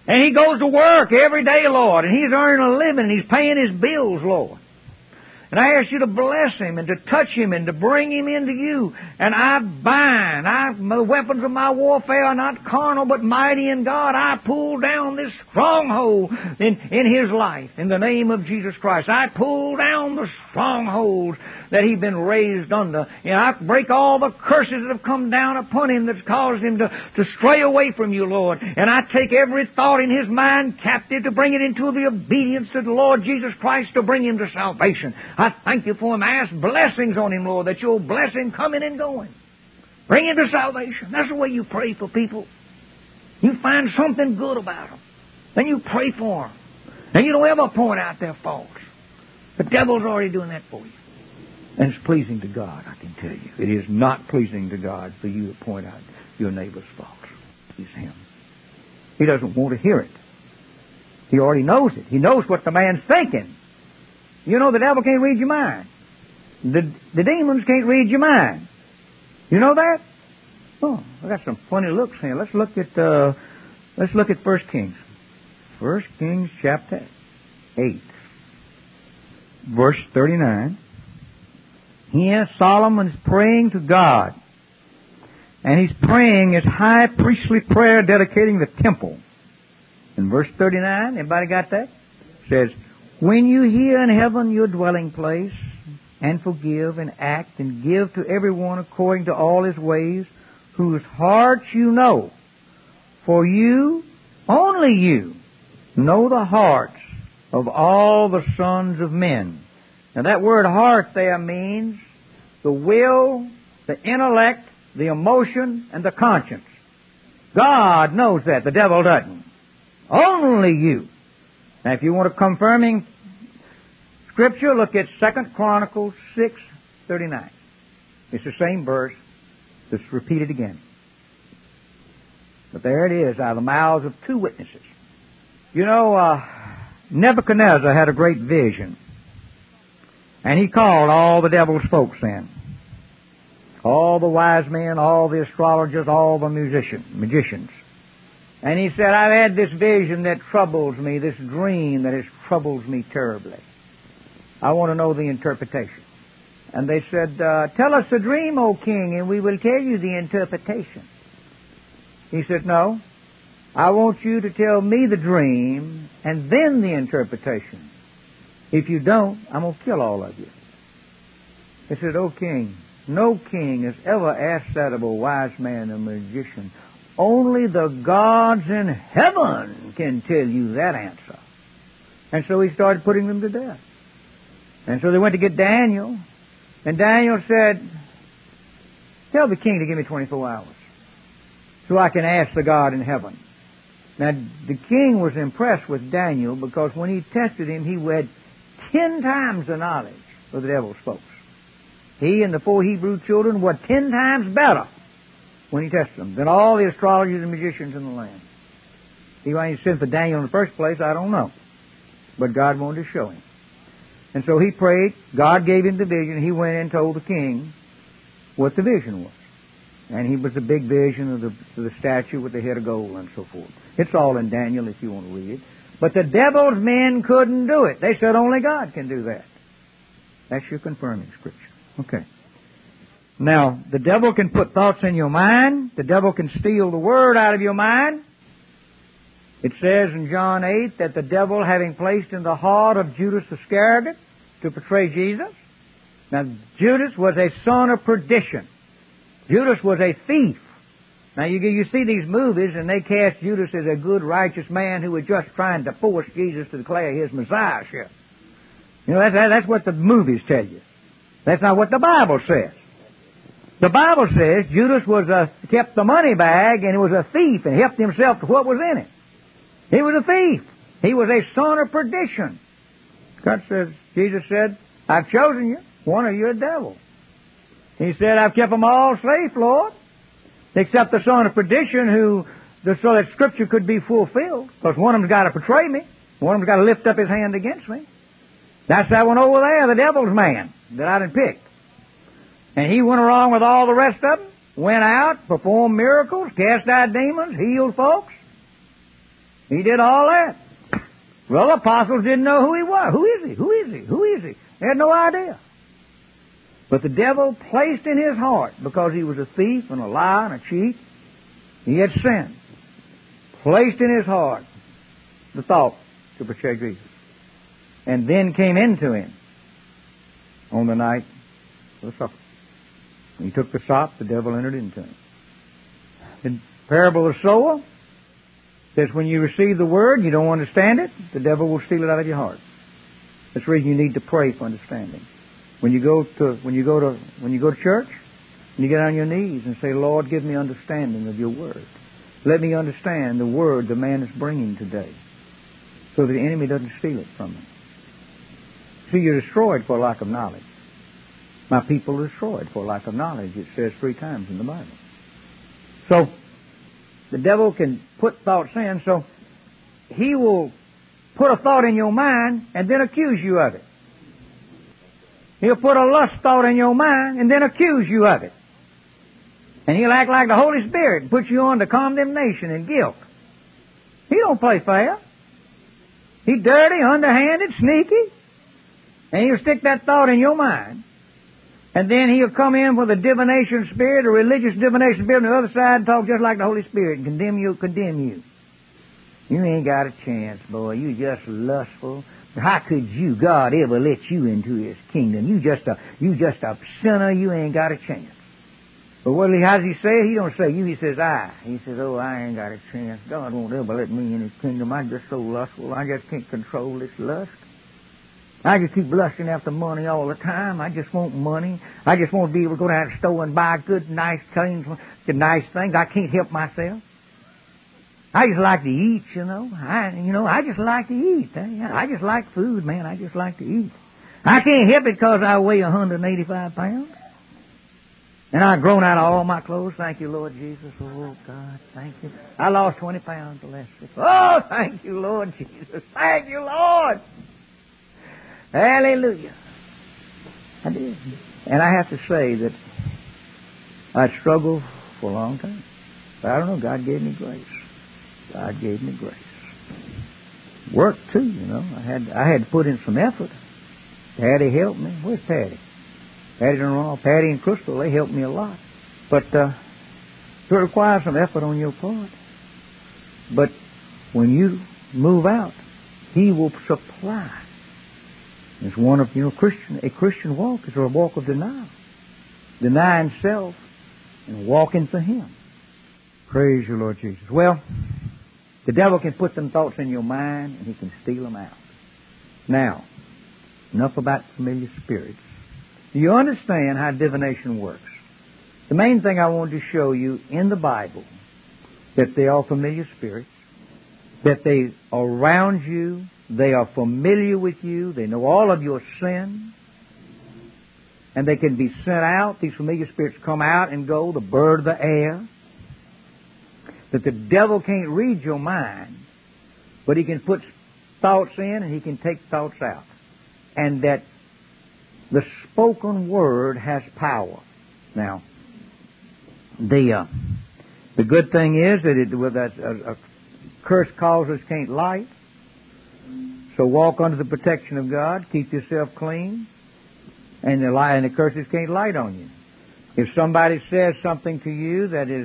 And he goes to work every day, Lord, and he's earning a living, and he's paying his bills, Lord. And I ask you to bless him and to touch him and to bring him into you. And I bind, the weapons of my warfare are not carnal but mighty in God. I pull down this stronghold in his life in the name of Jesus Christ. I pull down the strongholds that he's been raised under. And I break all the curses that have come down upon him that's caused him to stray away from you, Lord. And I take every thought in his mind captive to bring it into the obedience of the Lord Jesus Christ to bring him to salvation. I thank you for him. I ask blessings on him, Lord, that you'll bless him coming and going. Bring him to salvation. That's the way you pray for people. You find something good about them. Then you pray for them. And you don't ever point out their faults. The devil's already doing that for you. And it's pleasing to God, I can tell you. It is not pleasing to God for you to point out your neighbor's faults. He's him. He doesn't want to hear it. He already knows it. He knows what the man's thinking. You know the devil can't read your mind. The demons can't read your mind. You know that? Oh, I got some funny looks here. Let's look at 1 Kings. 1 Kings chapter 8, verse 39. Here Solomon's praying to God. And he's praying his high priestly prayer dedicating the temple. In verse 39, everybody got that? It says, when you hear in heaven your dwelling place, and forgive and act and give to everyone according to all his ways, whose hearts you know, for you, only you, know the hearts of all the sons of men. Now that word heart there means the will, the intellect, the emotion, and the conscience. God knows that. The devil doesn't. Only you. Now if you want a confirming Scripture, look at 2 Chronicles 6:39. It's the same verse. Just repeat it again. But there it is, out of the mouths of two witnesses. You know, Nebuchadnezzar had a great vision. And he called all the devil's folks in. All the wise men, all the astrologers, all the magicians. And he said, I've had this vision that troubles me, this dream that has troubles me terribly. I want to know the interpretation. And they said, tell us the dream, O king, and we will tell you the interpretation. He said, no, I want you to tell me the dream and then the interpretation. If you don't, I'm going to kill all of you. They said, O king, no king has ever asked that of a wise man or magician. Only the gods in heaven can tell you that answer. And so he started putting them to death. And so they went to get Daniel. And Daniel said, tell the king to give me 24 hours so I can ask the God in heaven. Now, the king was impressed with Daniel because when he tested him, he had 10 times the knowledge of the devil's folks. He and the 4 Hebrew children were 10 times better when he tested them than all the astrologers and magicians in the land. Why he sent for Daniel in the first place, I don't know. But God wanted to show him. And so he prayed. God gave him the vision. He went and told the king what the vision was. And he was a big vision of the statue with the head of gold and so forth. It's all in Daniel if you want to read it. But the devil's men couldn't do it. They said only God can do that. That's your confirming Scripture. Okay. Now, the devil can put thoughts in your mind. The devil can steal the word out of your mind. It says in John 8 that the devil, having placed in the heart of Judas Iscariot to betray Jesus. Now, Judas was a son of perdition. Judas was a thief. Now, you see these movies, and they cast Judas as a good, righteous man who was just trying to force Jesus to declare his messiahship. You know, that's what the movies tell you. That's not what the Bible says. The Bible says Judas kept the money bag, and he was a thief, and helped himself to what was in it. He was a thief. He was a son of perdition. God says, Jesus said, I've chosen you. One of you a devil. He said, I've kept them all safe, Lord, except the son of perdition so that Scripture could be fulfilled. Because one of them's got to betray me. One of them's got to lift up his hand against me. That's that one over there, the devil's man, that I done picked. And he went along with all the rest of them, went out, performed miracles, cast out demons, healed folks. He did all that. Well, the apostles didn't know who he was. Who is he? Who is he? Who is he? They had no idea. But the devil placed in his heart, because he was a thief and a liar and a cheat, he had sinned, placed in his heart the thought to betray Jesus. And then came into him on the night of the supper. When he took the sop, the devil entered into him. The parable of the sower says when you receive the word, you don't understand it, the devil will steal it out of your heart. That's the reason you need to pray for understanding. When you go to church, and you get on your knees and say, Lord, give me understanding of your word. Let me understand the word the man is bringing today, so that the enemy doesn't steal it from me. See, you're destroyed for lack of knowledge. My people are destroyed for lack of knowledge. It says 3 times in the Bible. So, the devil can put thoughts in, so he will put a thought in your mind and then accuse you of it. He'll put a lust thought in your mind and then accuse you of it. And he'll act like the Holy Spirit and put you on to condemnation and guilt. He don't play fair. He's dirty, underhanded, sneaky. And he'll stick that thought in your mind. And then he'll come in with a divination spirit, a religious divination spirit on the other side and talk just like the Holy Spirit and condemn you. You ain't got a chance, boy. You just lustful. How could you, God, ever let you into His kingdom? You just a sinner. You ain't got a chance. But how does he say it? He don't say you. He says I. He says, oh, I ain't got a chance. God won't ever let me in His kingdom. I'm just so lustful. I just can't control this lust. I just keep lusting after money all the time. I just want money. I just want to be able to go down to the store and buy good, nice, clean, nice things. I can't help myself. I just like to eat, I just like to eat. I just like food, man. I just like to eat. I can't help it because I weigh 185 pounds. And I've grown out of all my clothes. Thank you, Lord Jesus. Oh, God, thank you. I lost 20 pounds the last 6 months. Oh, thank you, Lord Jesus. Thank you, Lord. Hallelujah. I did. And I have to say that I struggled for a long time. But I don't know, God gave me grace. God gave me grace. Work, too, I had to put in some effort. Patty helped me. Where's Patty? Patty and Crystal, they helped me a lot. But it requires some effort on your part. But when you move out, He will supply. It's one of, a Christian walk is a walk of denial. Denying self and walking for Him. Praise you, Lord Jesus. Well, the devil can put them thoughts in your mind and he can steal them out. Now, enough about familiar spirits. Do you understand how divination works? The main thing I wanted to show you in the Bible, that they are familiar spirits, that they are around you, they are familiar with you, they know all of your sin, and they can be sent out. These familiar spirits come out and go, the bird of the air. That the devil can't read your mind, but he can put thoughts in and he can take thoughts out. And that the spoken word has power. Now, the good thing is that a cursed causes can't light. So walk under the protection of God, keep yourself clean, and the curses can't light on you. If somebody says something to you that is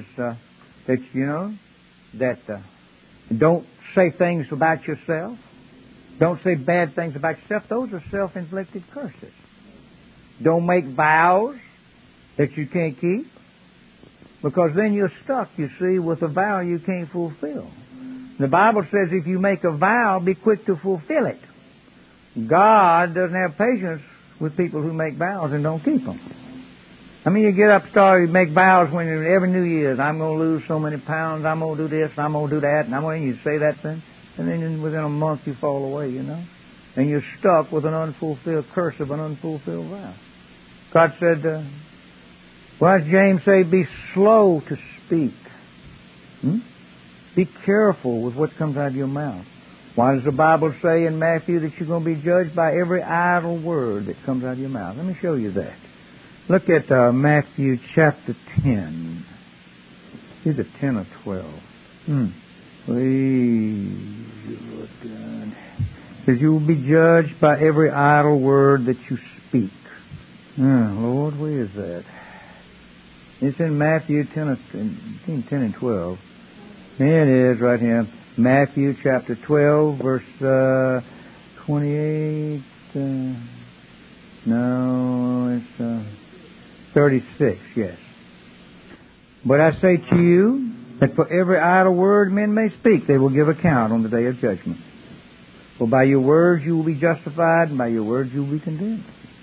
don't say things about yourself, don't say bad things about yourself, those are self-inflicted curses. Don't make vows that you can't keep, because then you're stuck, you see, with a vow you can't fulfill. The Bible says if you make a vow, be quick to fulfill it. God doesn't have patience with people who make vows and don't keep them. I mean, you get up, you make vows when every New Year's, I'm going to lose so many pounds, I'm going to do this, I'm going to do that, and you say that thing, and then within a month you fall away, and you're stuck with an unfulfilled curse of an unfulfilled vow. God said, what does James say? Be slow to speak. Be careful with what comes out of your mouth. Why does the Bible say in Matthew that you're going to be judged by every idle word that comes out of your mouth? Let me show you that. Look at Matthew chapter 10. Either 10 or 12. Praise you, Lord God. Says you will be judged by every idle word that you speak. Lord, where is that? It's in Matthew 10 and 12. Here it is right here. Matthew chapter 12, verse 28. No, it's 36, yes. But I say to you that for every idle word men may speak, they will give account on the day of judgment. For by your words you will be justified, and by your words you will be condemned.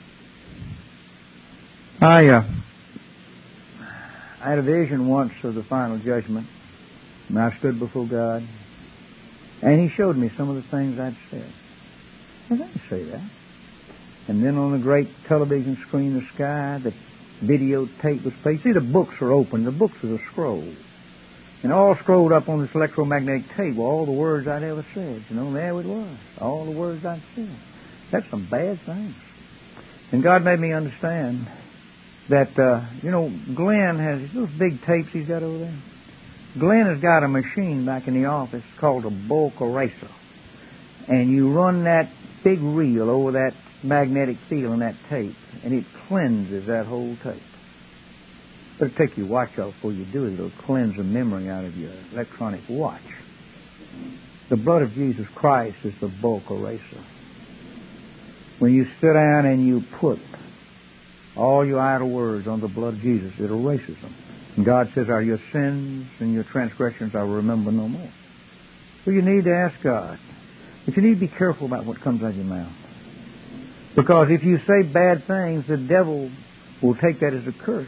I had a vision once of the final judgment, and I stood before God, and He showed me some of the things I'd said. I didn't say that. And then on the great television screen in the sky, the videotape was played. See, the books are open. The books are a scroll. And all scrolled up on this electromagnetic tape were all the words I'd ever said. You know, there it was. All the words I'd said. That's some bad things. And God made me understand that, Glenn has those big tapes he's got over there. Glenn has got a machine back in the office called a bulk eraser. And you run that big reel over that magnetic field in that tape, and it cleanses that whole tape. But it'll take your watch off before you do it. It'll cleanse the memory out of your electronic watch. The blood of Jesus Christ is the bulk eraser. When you sit down and you put all your idle words on the blood of Jesus, it erases them. And God says, "Are your sins and your transgressions I will remember no more." So you need to ask God. But you need to be careful about what comes out of your mouth. Because if you say bad things, the devil will take that as a curse.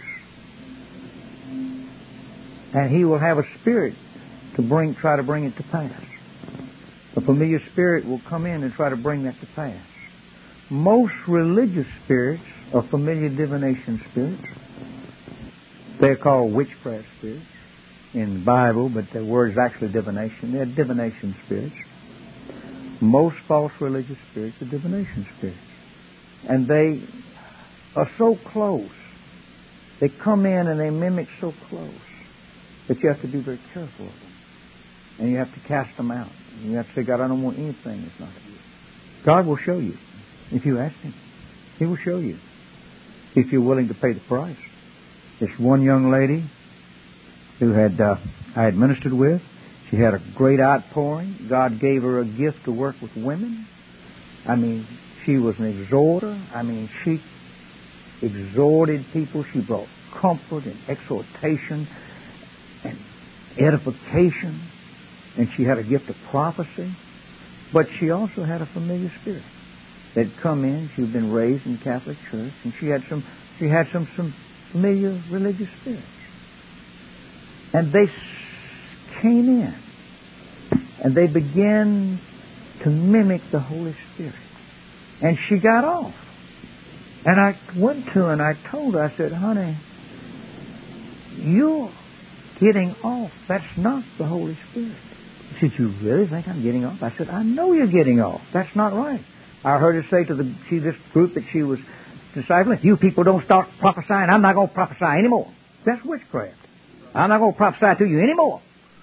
And he will have a spirit to try to bring it to pass. A familiar spirit will come in and try to bring that to pass. Most religious spirits are familiar divination spirits. They're called witchcraft spirits in the Bible, but the word is actually divination. They're divination spirits. Most false religious spirits are divination spirits. And they are so close. They come in and they mimic so close that you have to be very careful of them. And you have to cast them out. And you have to say, "God, I don't want anything that's not of you." God will show you if you ask Him. He will show you if you're willing to pay the price. This one young lady who I had ministered with, she had a great outpouring. God gave her a gift to work with women. I mean, she was an exhorter. I mean, she exhorted people. She brought comfort and exhortation and edification. And she had a gift of prophecy. But she also had a familiar spirit that had come in. She had been raised in the Catholic Church. And she had some familiar religious spirits. And they came in. And they began to mimic the Holy Spirit. And she got off. And I went to her and I told her, I said, "Honey, you're getting off. That's not the Holy Spirit." She said, "You really think I'm getting off?" I said, "I know you're getting off. That's not right." I heard her say to this group that she was discipling, "You people don't start prophesying. I'm not going to prophesy anymore." That's witchcraft. I'm not going to prophesy to you anymore.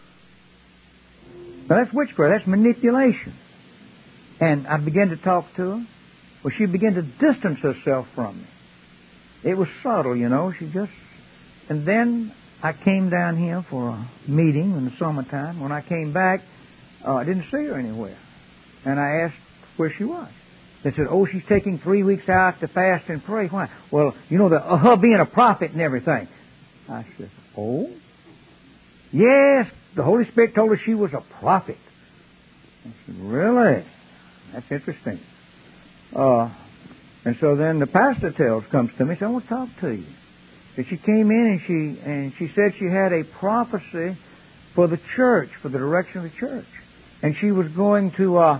Now that's witchcraft. That's manipulation. And I began to talk to her. Well, she began to distance herself from me. It was subtle, you know. And then I came down here for a meeting in the summertime. When I came back, I didn't see her anywhere. And I asked where she was. They said, "Oh, she's taking 3 weeks out to fast and pray." Why? "Well, you know, her being a prophet and everything." I said, "Oh? Yes, the Holy Spirit told her she was a prophet." I said, "Really? That's interesting." And so then the pastor comes to me and says, "I want to talk to you." So she came in and she said she had a prophecy for the church, for the direction of the church. And she was going to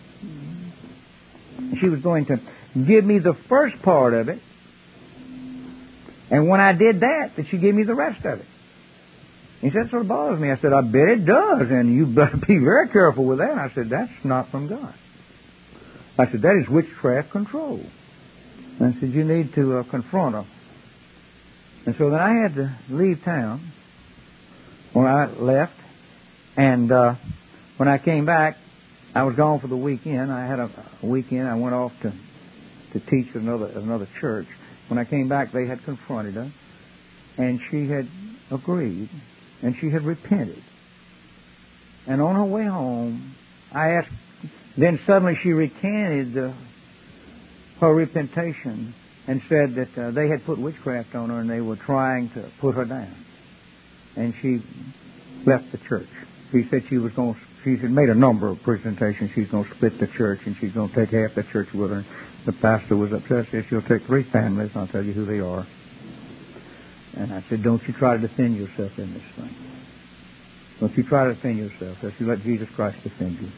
give me the first part of it. And when I did that she gave me the rest of it. He said, "That sort of bothers me." I said, "I bet it does, and you better be very careful with that." I said, "That's not from God." I said, "That is witchcraft control." And I said, "You need to confront her." And so then I had to leave town. When I left, And when I came back, I was gone for the weekend. I had a weekend. I went off to teach at another church. When I came back, they had confronted her, and she had agreed, and she had repented. And on her way home, I asked, then suddenly she recanted her repentation and said that they had put witchcraft on her and they were trying to put her down. And she left the church. She said she had made a number of presentations. She's going to split the church and she's going to take half the church with her. The pastor was upset. Said she'll take 3 families. I'll tell you who they are. And I said, don't you try to defend yourself in this thing. Don't you try to defend yourself. You let Jesus Christ defend you.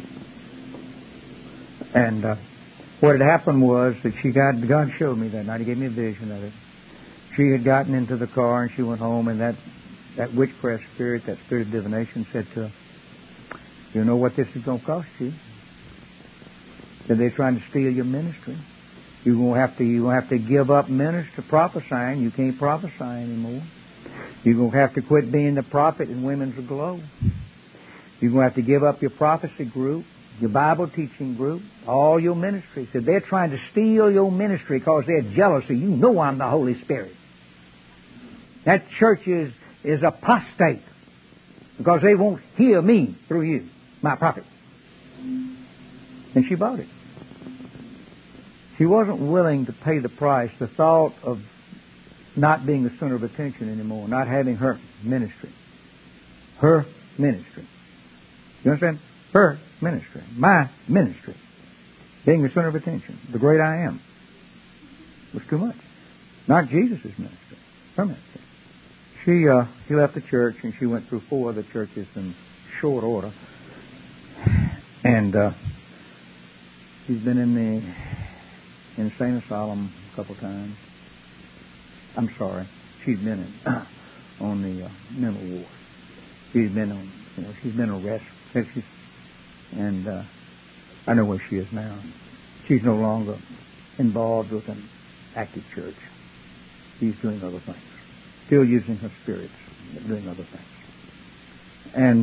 And what had happened was that God showed me that night. He gave me a vision of it. She had gotten into the car and she went home, and that witchcraft spirit, that spirit of divination, said to her, you know what this is going to cost you? That they're trying to steal your ministry. You're going to have to give up ministry prophesying. You can't prophesy anymore. You're going to have to quit being the prophet in Women's Aglow. You're going to have to give up your prophecy group, your Bible teaching group, all your ministry. So they're trying to steal your ministry because they're jealous of you. Know I'm the Holy Spirit. That church is apostate because they won't hear me through you, my prophet. And she bought it. She wasn't willing to pay the price, the thought of not being the center of attention anymore, not having her ministry. Her ministry. You understand? Her ministry. My ministry. Being the center of attention. The great I am. Was too much. Not Jesus' ministry. Her ministry. She left the church and she went through 4 other churches in short order. And she's been in the insane asylum a couple times. I'm sorry. She's been on the mental ward. She's been arrested. And I know where she is now. She's no longer involved with an active church. She's doing other things. Still using her spirits, but doing other things. And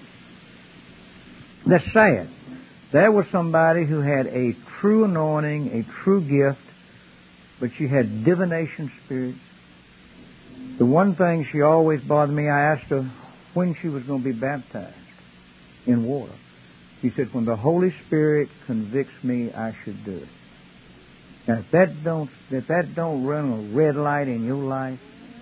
that's sad. There was somebody who had a true anointing, a true gift, but she had divination spirits. The one thing she always bothered me, I asked her when she was going to be baptized in water. She said, when the Holy Spirit convicts me, I should do it. Now, if that don't run a red light in your life,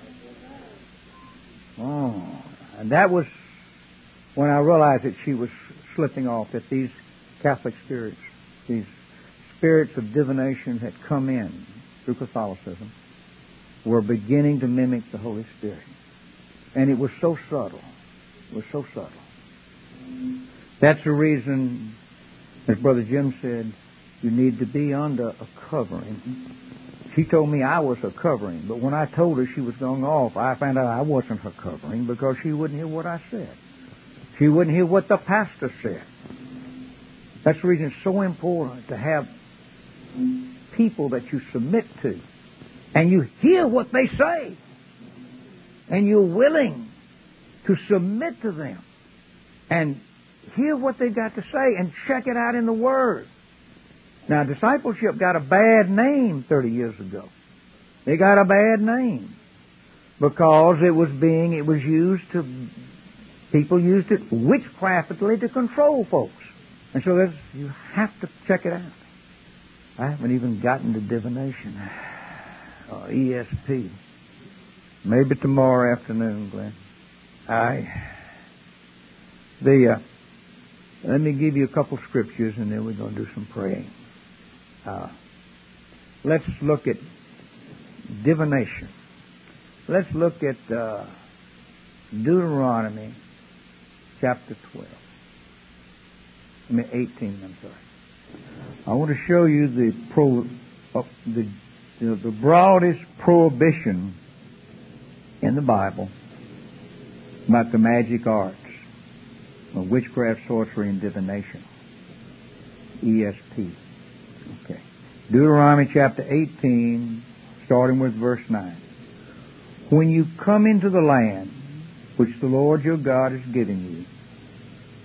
and that was when I realized that she was slipping off, that these Catholic spirits, these spirits of divination had come in through Catholicism, were beginning to mimic the Holy Spirit. And it was so subtle. It was so subtle. That's the reason, as Brother Jim said, you need to be under a covering. She told me I was her covering, but when I told her she was going off, I found out I wasn't her covering because she wouldn't hear what I said. She wouldn't hear what the pastor said. That's the reason it's so important to have people that you submit to, and you hear what they say, and you're willing to submit to them, and hear what they've got to say, and check it out in the Word. Now, discipleship got a bad name 30 years ago. They got a bad name because people used it witchcraftedly to control folks. And so you have to check it out. I haven't even gotten to divination. ESP. Maybe tomorrow afternoon, Glenn. Let me give you a couple scriptures and then we're going to do some praying. Let's look at divination. Let's look at Deuteronomy chapter 12. 18, I'm sorry. I want to show you the broadest prohibition in the Bible about the magic arts of witchcraft, sorcery, and divination. ESP. Okay. Deuteronomy chapter 18, starting with verse 9. When you come into the land which the Lord your God is giving you,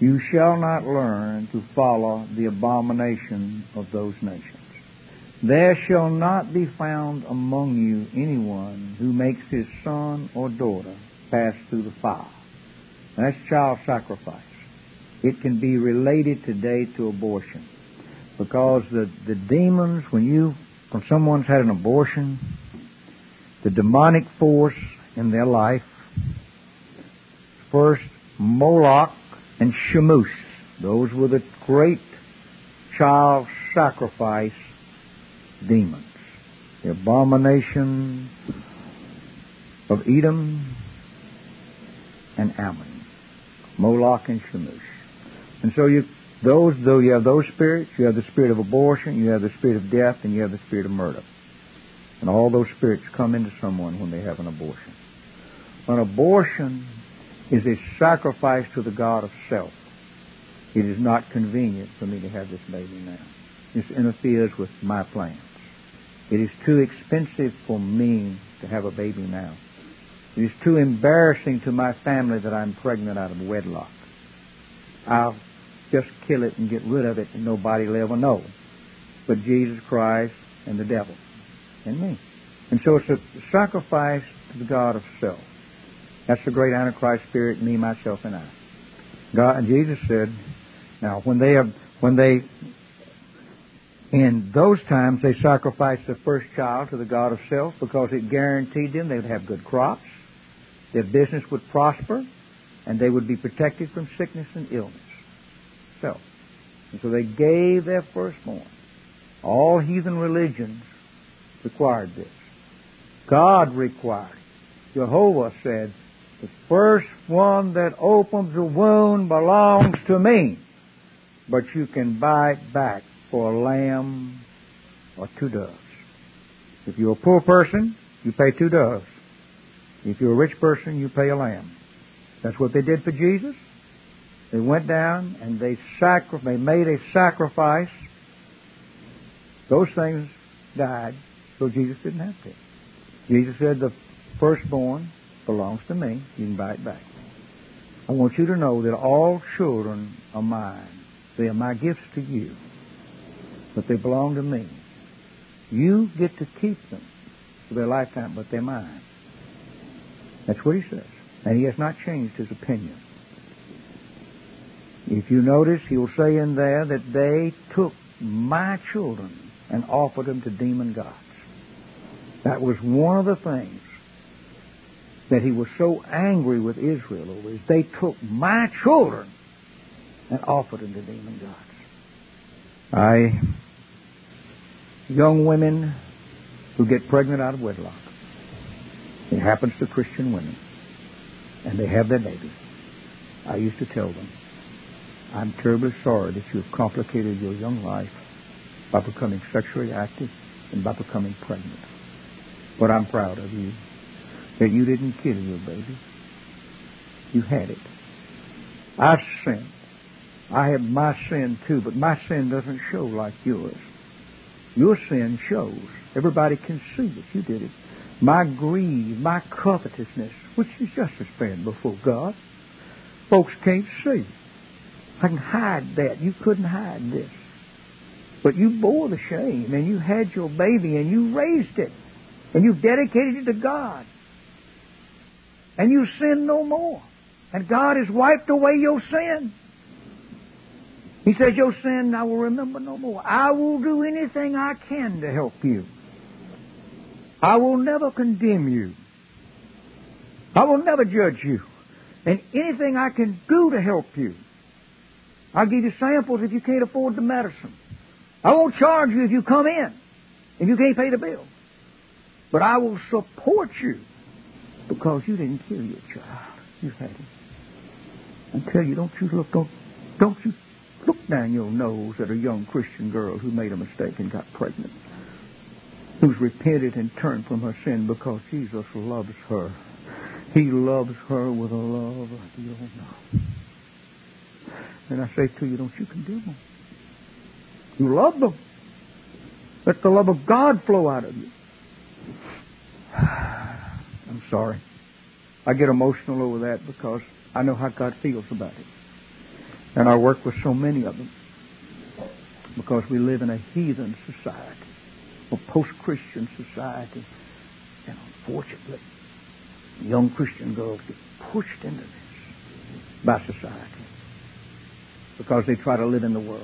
You shall not learn to follow the abomination of those nations. There shall not be found among you anyone who makes his son or daughter pass through the fire. That's child sacrifice. It can be related today to abortion. Because the demons, when someone's had an abortion, the demonic force in their life, first Moloch and Chemosh, those were the great child sacrifice demons. The abomination of Edom and Ammon, Moloch and Chemosh. And so you have those spirits, you have the spirit of abortion, you have the spirit of death, and you have the spirit of murder. And all those spirits come into someone when they have an abortion. An abortion is a sacrifice to the god of self. It is not convenient for me to have this baby now. This interferes with my plans. It is too expensive for me to have a baby now. It is too embarrassing to my family that I'm pregnant out of wedlock. I'll just kill it and get rid of it and nobody will ever know. But Jesus Christ and the devil and me. And so it's a sacrifice to the god of self. That's the great Antichrist spirit, me, myself, and I. God and Jesus said, now in those times they sacrificed the first child to the god of self because it guaranteed them they would have good crops, their business would prosper, and they would be protected from sickness and illness. Self. And so they gave their firstborn. All heathen religions required this. God required it. Jehovah said, the first one that opens the wound belongs to me. But you can buy it back for a lamb or 2 doves. If you're a poor person, you pay 2 doves. If you're a rich person, you pay a lamb. That's what they did for Jesus. They went down and they made a sacrifice. Those things died, so Jesus didn't have to. Jesus said, the firstborn belongs to me. You can buy it back. I want you to know that all children are mine. They are my gifts to you, but they belong to me. You get to keep them for their lifetime, but they're mine. That's what he says. And he has not changed his opinion. If you notice, he'll say in there that they took my children and offered them to demon gods. That was one of the things that he was so angry with Israel over, is they took my children and offered them to demon gods. Young women who get pregnant out of wedlock. It happens to Christian women. And they have their baby. I used to tell them, I'm terribly sorry that you have complicated your young life by becoming sexually active and by becoming pregnant. But I'm proud of you that you didn't kill your baby. You had it. I've sinned. I have my sin too, but my sin doesn't show like yours. Your sin shows. Everybody can see that you did it. My greed, my covetousness, which is just as bad before God. Folks can't see. I can hide that. You couldn't hide this. But you bore the shame, and you had your baby, and you raised it, and you dedicated it to God. And you sinned no more. And God has wiped away your sin. He says, your sin I will remember no more. I will do anything I can to help you. I will never condemn you. I will never judge you. And anything I can do to help you. I'll give you samples if you can't afford the medicine. I won't charge you if you come in and you can't pay the bill. But I will support you because you didn't kill your child. You had it. I tell you, don't you look down your nose at a young Christian girl who made a mistake and got pregnant, who's repented and turned from her sin because Jesus loves her. He loves her with a love you don't know. And I say to you, don't you condemn them. You love them. Let the love of God flow out of you. I'm sorry. I get emotional over that because I know how God feels about it. And I work with so many of them because we live in a heathen society, a post-Christian society. And unfortunately, young Christian girls get pushed into this by society because they try to live in the world.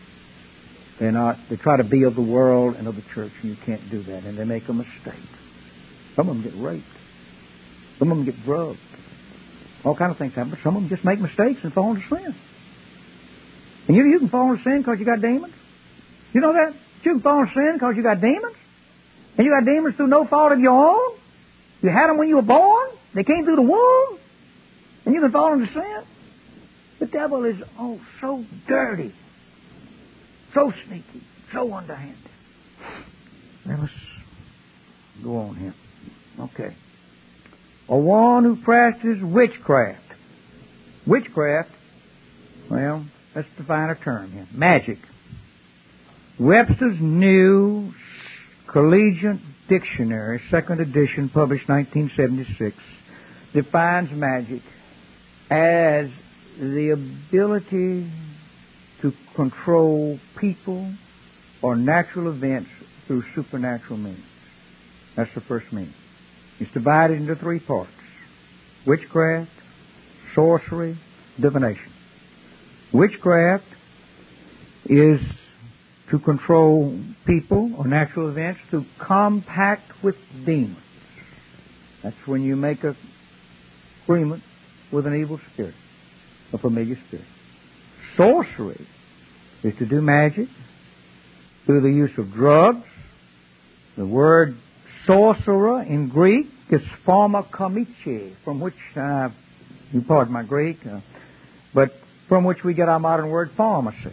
They try to be of the world and of the church, and you can't do that. And they make a mistake. Some of them get raped. Some of them get drugged. All kinds of things happen, but some of them just make mistakes and fall into sin. And you can fall into sin because you got demons. You know that? You can fall into sin because you got demons. And you got demons through no fault of your own. You had them when you were born. They came through the womb. And you can fall into sin. The devil is, so dirty. So sneaky. So underhanded. Now let's go on here. Okay. Or one who practices witchcraft. Witchcraft, well, let's define a term here. Magic. Webster's New Collegiate Dictionary, 2nd edition, published 1976, defines magic as the ability to control people or natural events through supernatural means. That's the first meaning. It's divided into 3 parts: witchcraft, sorcery, divination. Witchcraft is to control people or natural events through compact with demons. That's when you make an agreement with an evil spirit, a familiar spirit. Sorcery is to do magic through the use of drugs. The word sorcerer in Greek is pharmakomiche, from which, you pardon my Greek, but from which we get our modern word pharmacy.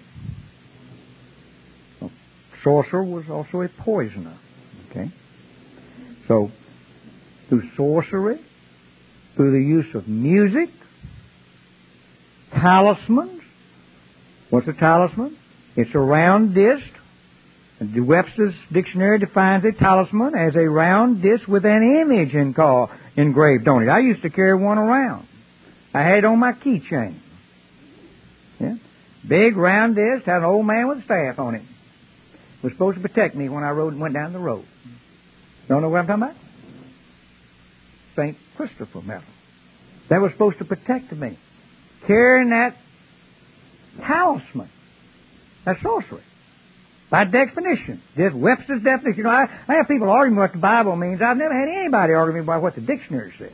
Sorcerer was also a poisoner. Okay? So, through sorcery, through the use of music, talismans. What's a talisman? It's a round disc. The Webster's Dictionary defines a talisman as a round disc with an image engraved on it. I used to carry one around. I had it on my keychain. Yeah? Big round disc, had an old man with a staff on it. It was supposed to protect me when I went down the road. Don't know what I'm talking about? St. Christopher medal. That was supposed to protect me. Carrying that talisman. That's sorcery. By definition. Just Webster's definition. You know, I have people arguing what the Bible means. I've never had anybody argue about what the dictionary says.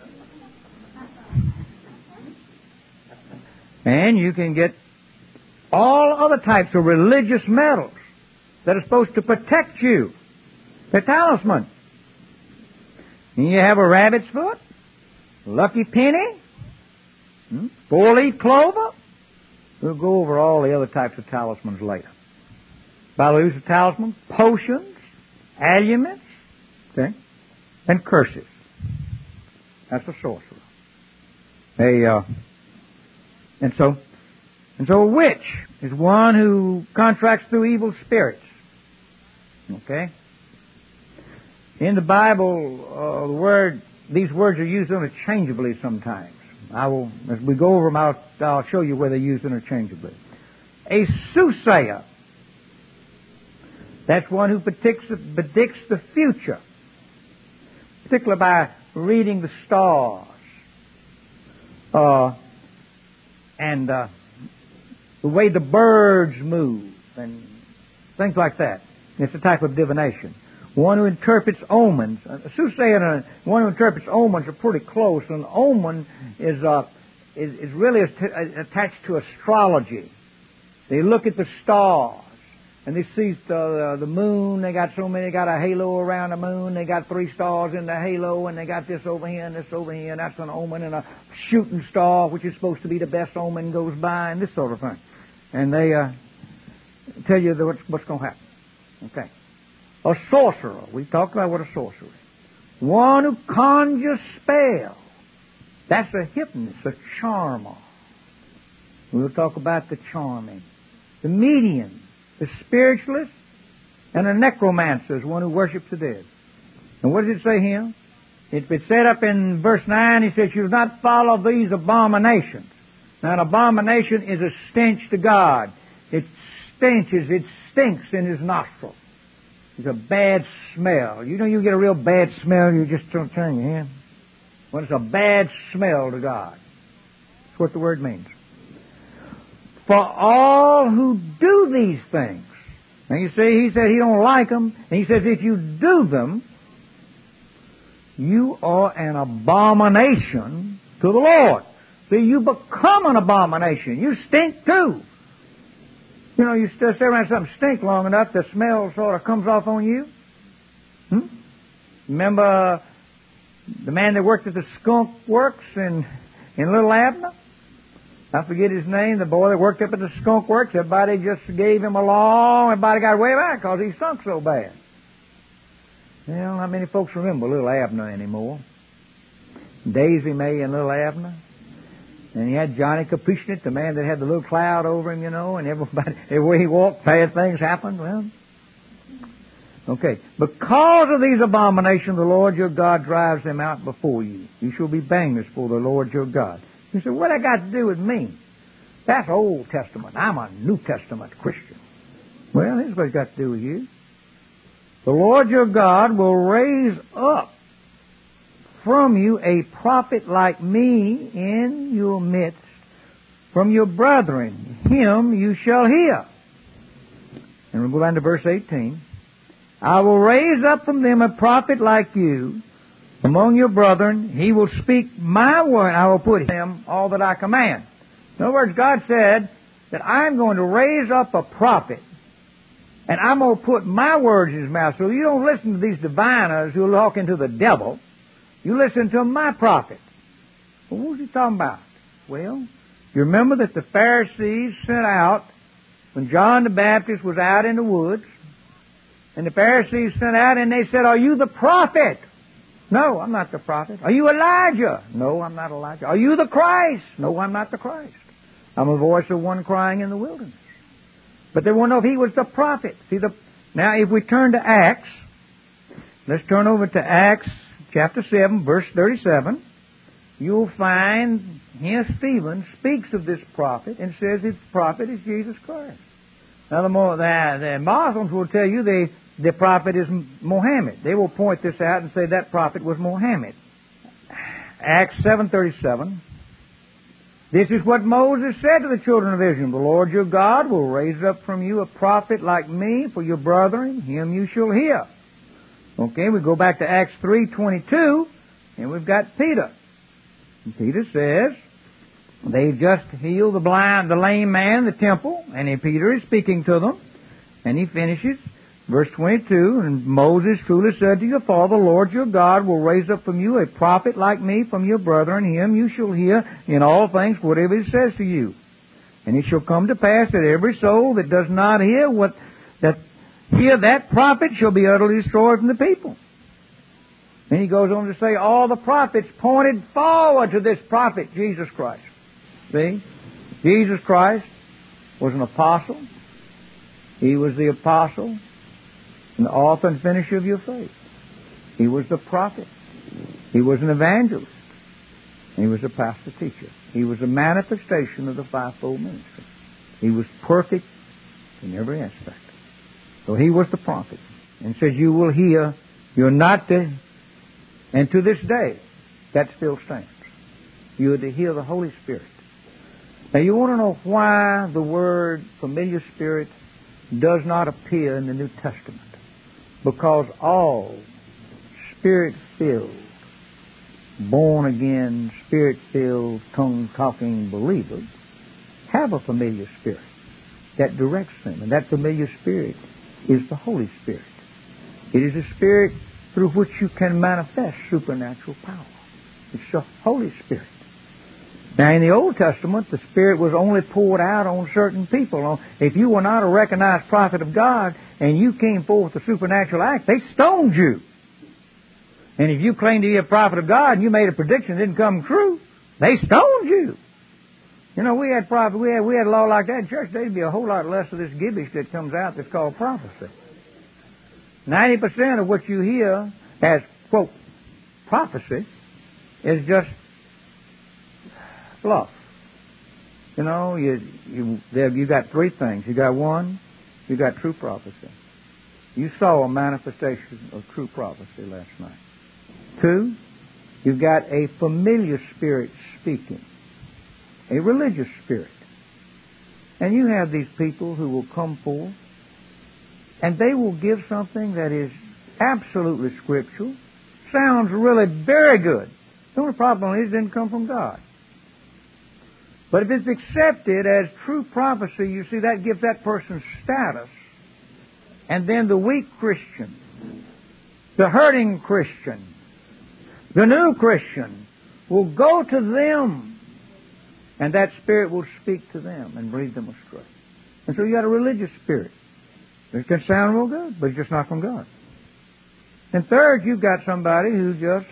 And you can get all other types of religious medals that are supposed to protect you. The talisman. And you have a rabbit's foot, lucky penny, 4-leaf clover. We'll go over all the other types of talismans later. By the use of talismans, potions, aliments, okay, and curses. That's a sorcerer. And so a witch is one who contracts through evil spirits. Okay? In the Bible, these words are used interchangeably sometimes. As we go over them, I'll show you where they're used interchangeably. A soothsayer. That's one who predicts the future, particularly by reading the stars and the way the birds move and things like that. It's a type of divination. One who interprets omens. A soothsayer and one who interprets omens are pretty close. An omen is really attached to astrology. They look at the stars and they see the moon. They got a halo around the moon. They got 3 stars in the halo, and they got this over here and this over here. And that's an omen, and a shooting star, which is supposed to be the best omen, goes by, and this sort of thing. And they tell you what's going to happen. Okay. A sorcerer. We talked about what a sorcerer is. One who conjures spells. That's a hypnotist, a charmer. We'll talk about the charming. The medium, the spiritualist, and a necromancer is one who worships the dead. And what does it say here? It's said up in verse 9, he says, "You do not follow these abominations." Now, an abomination is a stench to God. It stenches, it stinks in His nostril. It's a bad smell. You know, you get a real bad smell and you just don't turn your head. Well, it's a bad smell to God. That's what the word means. For all who do these things. Now you see, He said He don't like them. And He says if you do them, you are an abomination to the Lord. See, you become an abomination. You stink too. You know, you still stay around something stink long enough, the smell sort of comes off on you. Remember the man that worked at the skunk works in Little Abner? I forget his name, the boy that worked up at the skunk works. Everybody just gave him a long, everybody got away with it because he stunk so bad. Well, not many folks remember Little Abner anymore. Daisy May and Little Abner. And he had Johnny Capuchinit, the man that had the little cloud over him, you know, and everybody, everywhere he walked, bad things happened. Well, okay. Because of these abominations, the Lord your God drives them out before you. You shall be banished for the Lord your God. You say, what that got to do with me? That's Old Testament. I'm a New Testament Christian. Well, here's what it's got to do with you. The Lord your God will raise up from you a prophet like me in your midst from your brethren. Him you shall hear. And we'll go down to verse 18. I will raise up from them a prophet like you among your brethren. He will speak my word. I will put him all that I command. In other words, God said that I'm going to raise up a prophet, and I'm going to put my words in his mouth. So you don't listen to these diviners who are talking to the devil. You listen to my prophet. Well, what was he talking about? Well, you remember that the Pharisees sent out, when John the Baptist was out in the woods, and the Pharisees sent out and they said, are you the prophet? No, I'm not the prophet. Are you Elijah? No, I'm not Elijah. Are you the Christ? No, I'm not the Christ. I'm a voice of one crying in the wilderness. But they won't know if he was the prophet. Now, if we turn to Acts, let's turn over to Acts chapter 7, verse 37. You'll find here Stephen speaks of this prophet and says his prophet is Jesus Christ. Now, the Muslims will tell you the prophet is Muhammad. They will point this out and say that prophet was Muhammad. Acts 7:37. This is what Moses said to the children of Israel. The Lord your God will raise up from you a prophet like me for your brethren. Him you shall hear. Okay, we go back to Acts 3:22, and we've got Peter. And Peter says, they just healed the lame man in the temple, and Peter is speaking to them, and he finishes, verse 22, and Moses truly said to your father, Lord your God will raise up from you a prophet like me from your brethren. Him you shall hear in all things whatever he says to you. And it shall come to pass that every soul that does not hear that prophet shall be utterly destroyed from the people. And he goes on to say, all the prophets pointed forward to this prophet, Jesus Christ. See? Jesus Christ was an apostle. He was the apostle and the author and finisher of your faith. He was the prophet. He was an evangelist. He was a pastor teacher. He was a manifestation of the fivefold ministry. He was perfect in every aspect. So he was the prophet. And says, you will hear, you're not the... And to this day, that still stands. You are to hear the Holy Spirit. Now you want to know why the word familiar spirit does not appear in the New Testament. Because all Spirit-filled, born-again, Spirit-filled, tongue-talking believers have a familiar spirit that directs them. And that familiar spirit is the Holy Spirit. It is a spirit through which you can manifest supernatural power. It's the Holy Spirit. Now, in the Old Testament, the Spirit was only poured out on certain people. If you were not a recognized prophet of God and you came forth with a supernatural act, they stoned you. And if you claimed to be a prophet of God and you made a prediction that didn't come true, they stoned you. You know, we had a law like that in church. There'd be a whole lot less of this gibbish that comes out that's called prophecy. 90% of what you hear as, quote, prophecy is just fluff. You know, you got three things. You got one, you got true prophecy. You saw a manifestation of true prophecy last night. Two, you've got a familiar spirit speaking, a religious spirit. And you have these people who will come forth, and they will give something that is absolutely scriptural, sounds really very good. The only problem is it didn't come from God. But if it's accepted as true prophecy, you see, that gives that person status. And then the weak Christian, the hurting Christian, the new Christian will go to them, and that spirit will speak to them and lead them astray. And so you got a religious spirit. It can sound real good, but it's just not from God. And third, you've got somebody who just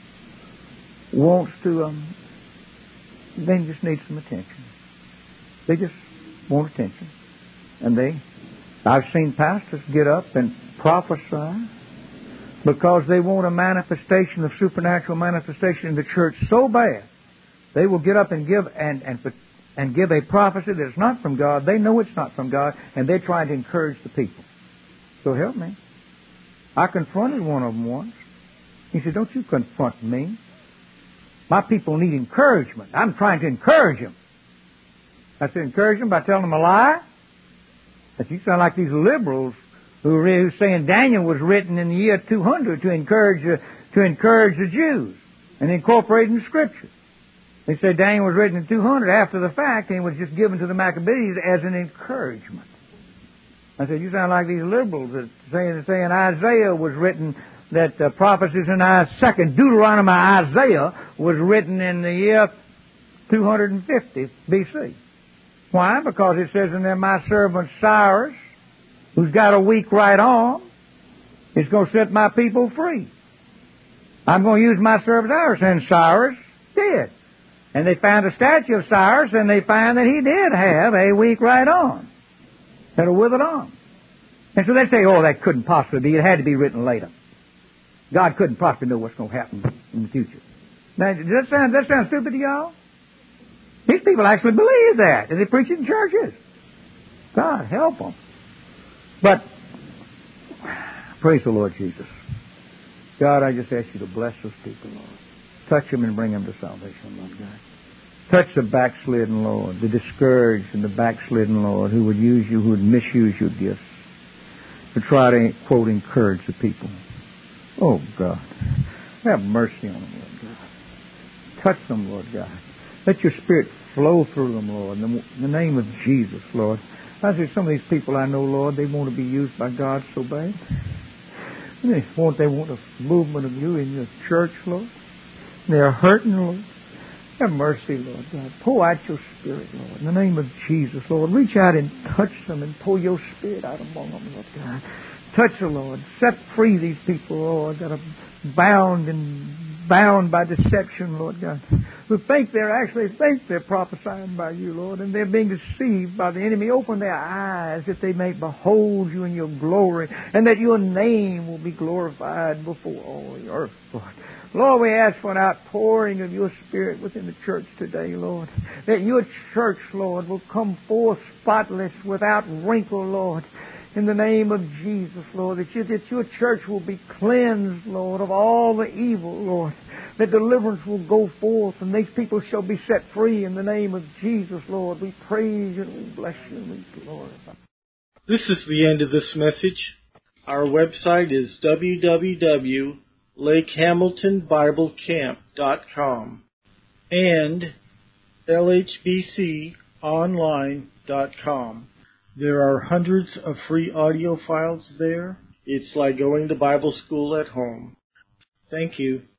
wants to, they just need some attention. They just want attention. And I've seen pastors get up and prophesy because they want a manifestation of supernatural manifestation in the church so bad. They will get up and give and give a prophecy that's not from God. They know it's not from God, and they're trying to encourage the people. So help me. I confronted one of them once. He said, "Don't you confront me. My people need encouragement. I'm trying to encourage them." I said, "Encourage them by telling them a lie?" I said, "You sound like these liberals who are saying Daniel was written in the year 200 to encourage the Jews and incorporating Scripture. They say Daniel was written in 200 after the fact and was just given to the Maccabees as an encouragement." I said, "You sound like these liberals that saying Isaiah was written, that prophecies in Deuteronomy Isaiah was written in the year 250 BC. Why? Because it says in there, my servant Cyrus, who's got a weak right arm, is going to set my people free. I'm going to use my servant Cyrus." And Cyrus did. And they found a statue of Cyrus, and they found that he did have a weak right arm, had a withered arm. And so they say, "Oh, that couldn't possibly be. It had to be written later. God couldn't possibly know what's going to happen in the future." Now, does that sound stupid to y'all? These people actually believe that, and they preach it in churches. God help them. But, praise the Lord Jesus. God, I just ask you to bless those people, Lord. Touch them and bring them to salvation, Lord God. Touch the backslidden, Lord, the discouraged and the backslidden, Lord, who would use you, who would misuse your gifts to try to, quote, encourage the people. Oh, God. Have mercy on them, Lord God. Touch them, Lord God. Let your Spirit flow through them, Lord, in the name of Jesus, Lord. I say some of these people I know, Lord, they want to be used by God so bad. They want a movement of you in your church, Lord. They're hurting, Lord. Have mercy, Lord God. Pour out your Spirit, Lord, in the name of Jesus, Lord. Reach out and touch them and pour your Spirit out among them, Lord God. Touch them, Lord. Set free these people, Lord, that are bound by deception, Lord God, who think they're prophesying by you, Lord, and they're being deceived by the enemy. Open their eyes that they may behold you in your glory, and that your name will be glorified before all the earth, Lord. Lord, we ask for an outpouring of your Spirit within the church today, Lord, that your church, Lord, will come forth spotless, without wrinkle, Lord, in the name of Jesus, Lord, that your church will be cleansed, Lord, of all the evil, Lord, that deliverance will go forth, and these people shall be set free in the name of Jesus, Lord. We praise you, and we bless you, and we glorify. This is the end of this message. Our website is www.lakehamiltonbiblecamp.com and lhbconline.com. There are hundreds of free audio files there. It's like going to Bible school at home. Thank you.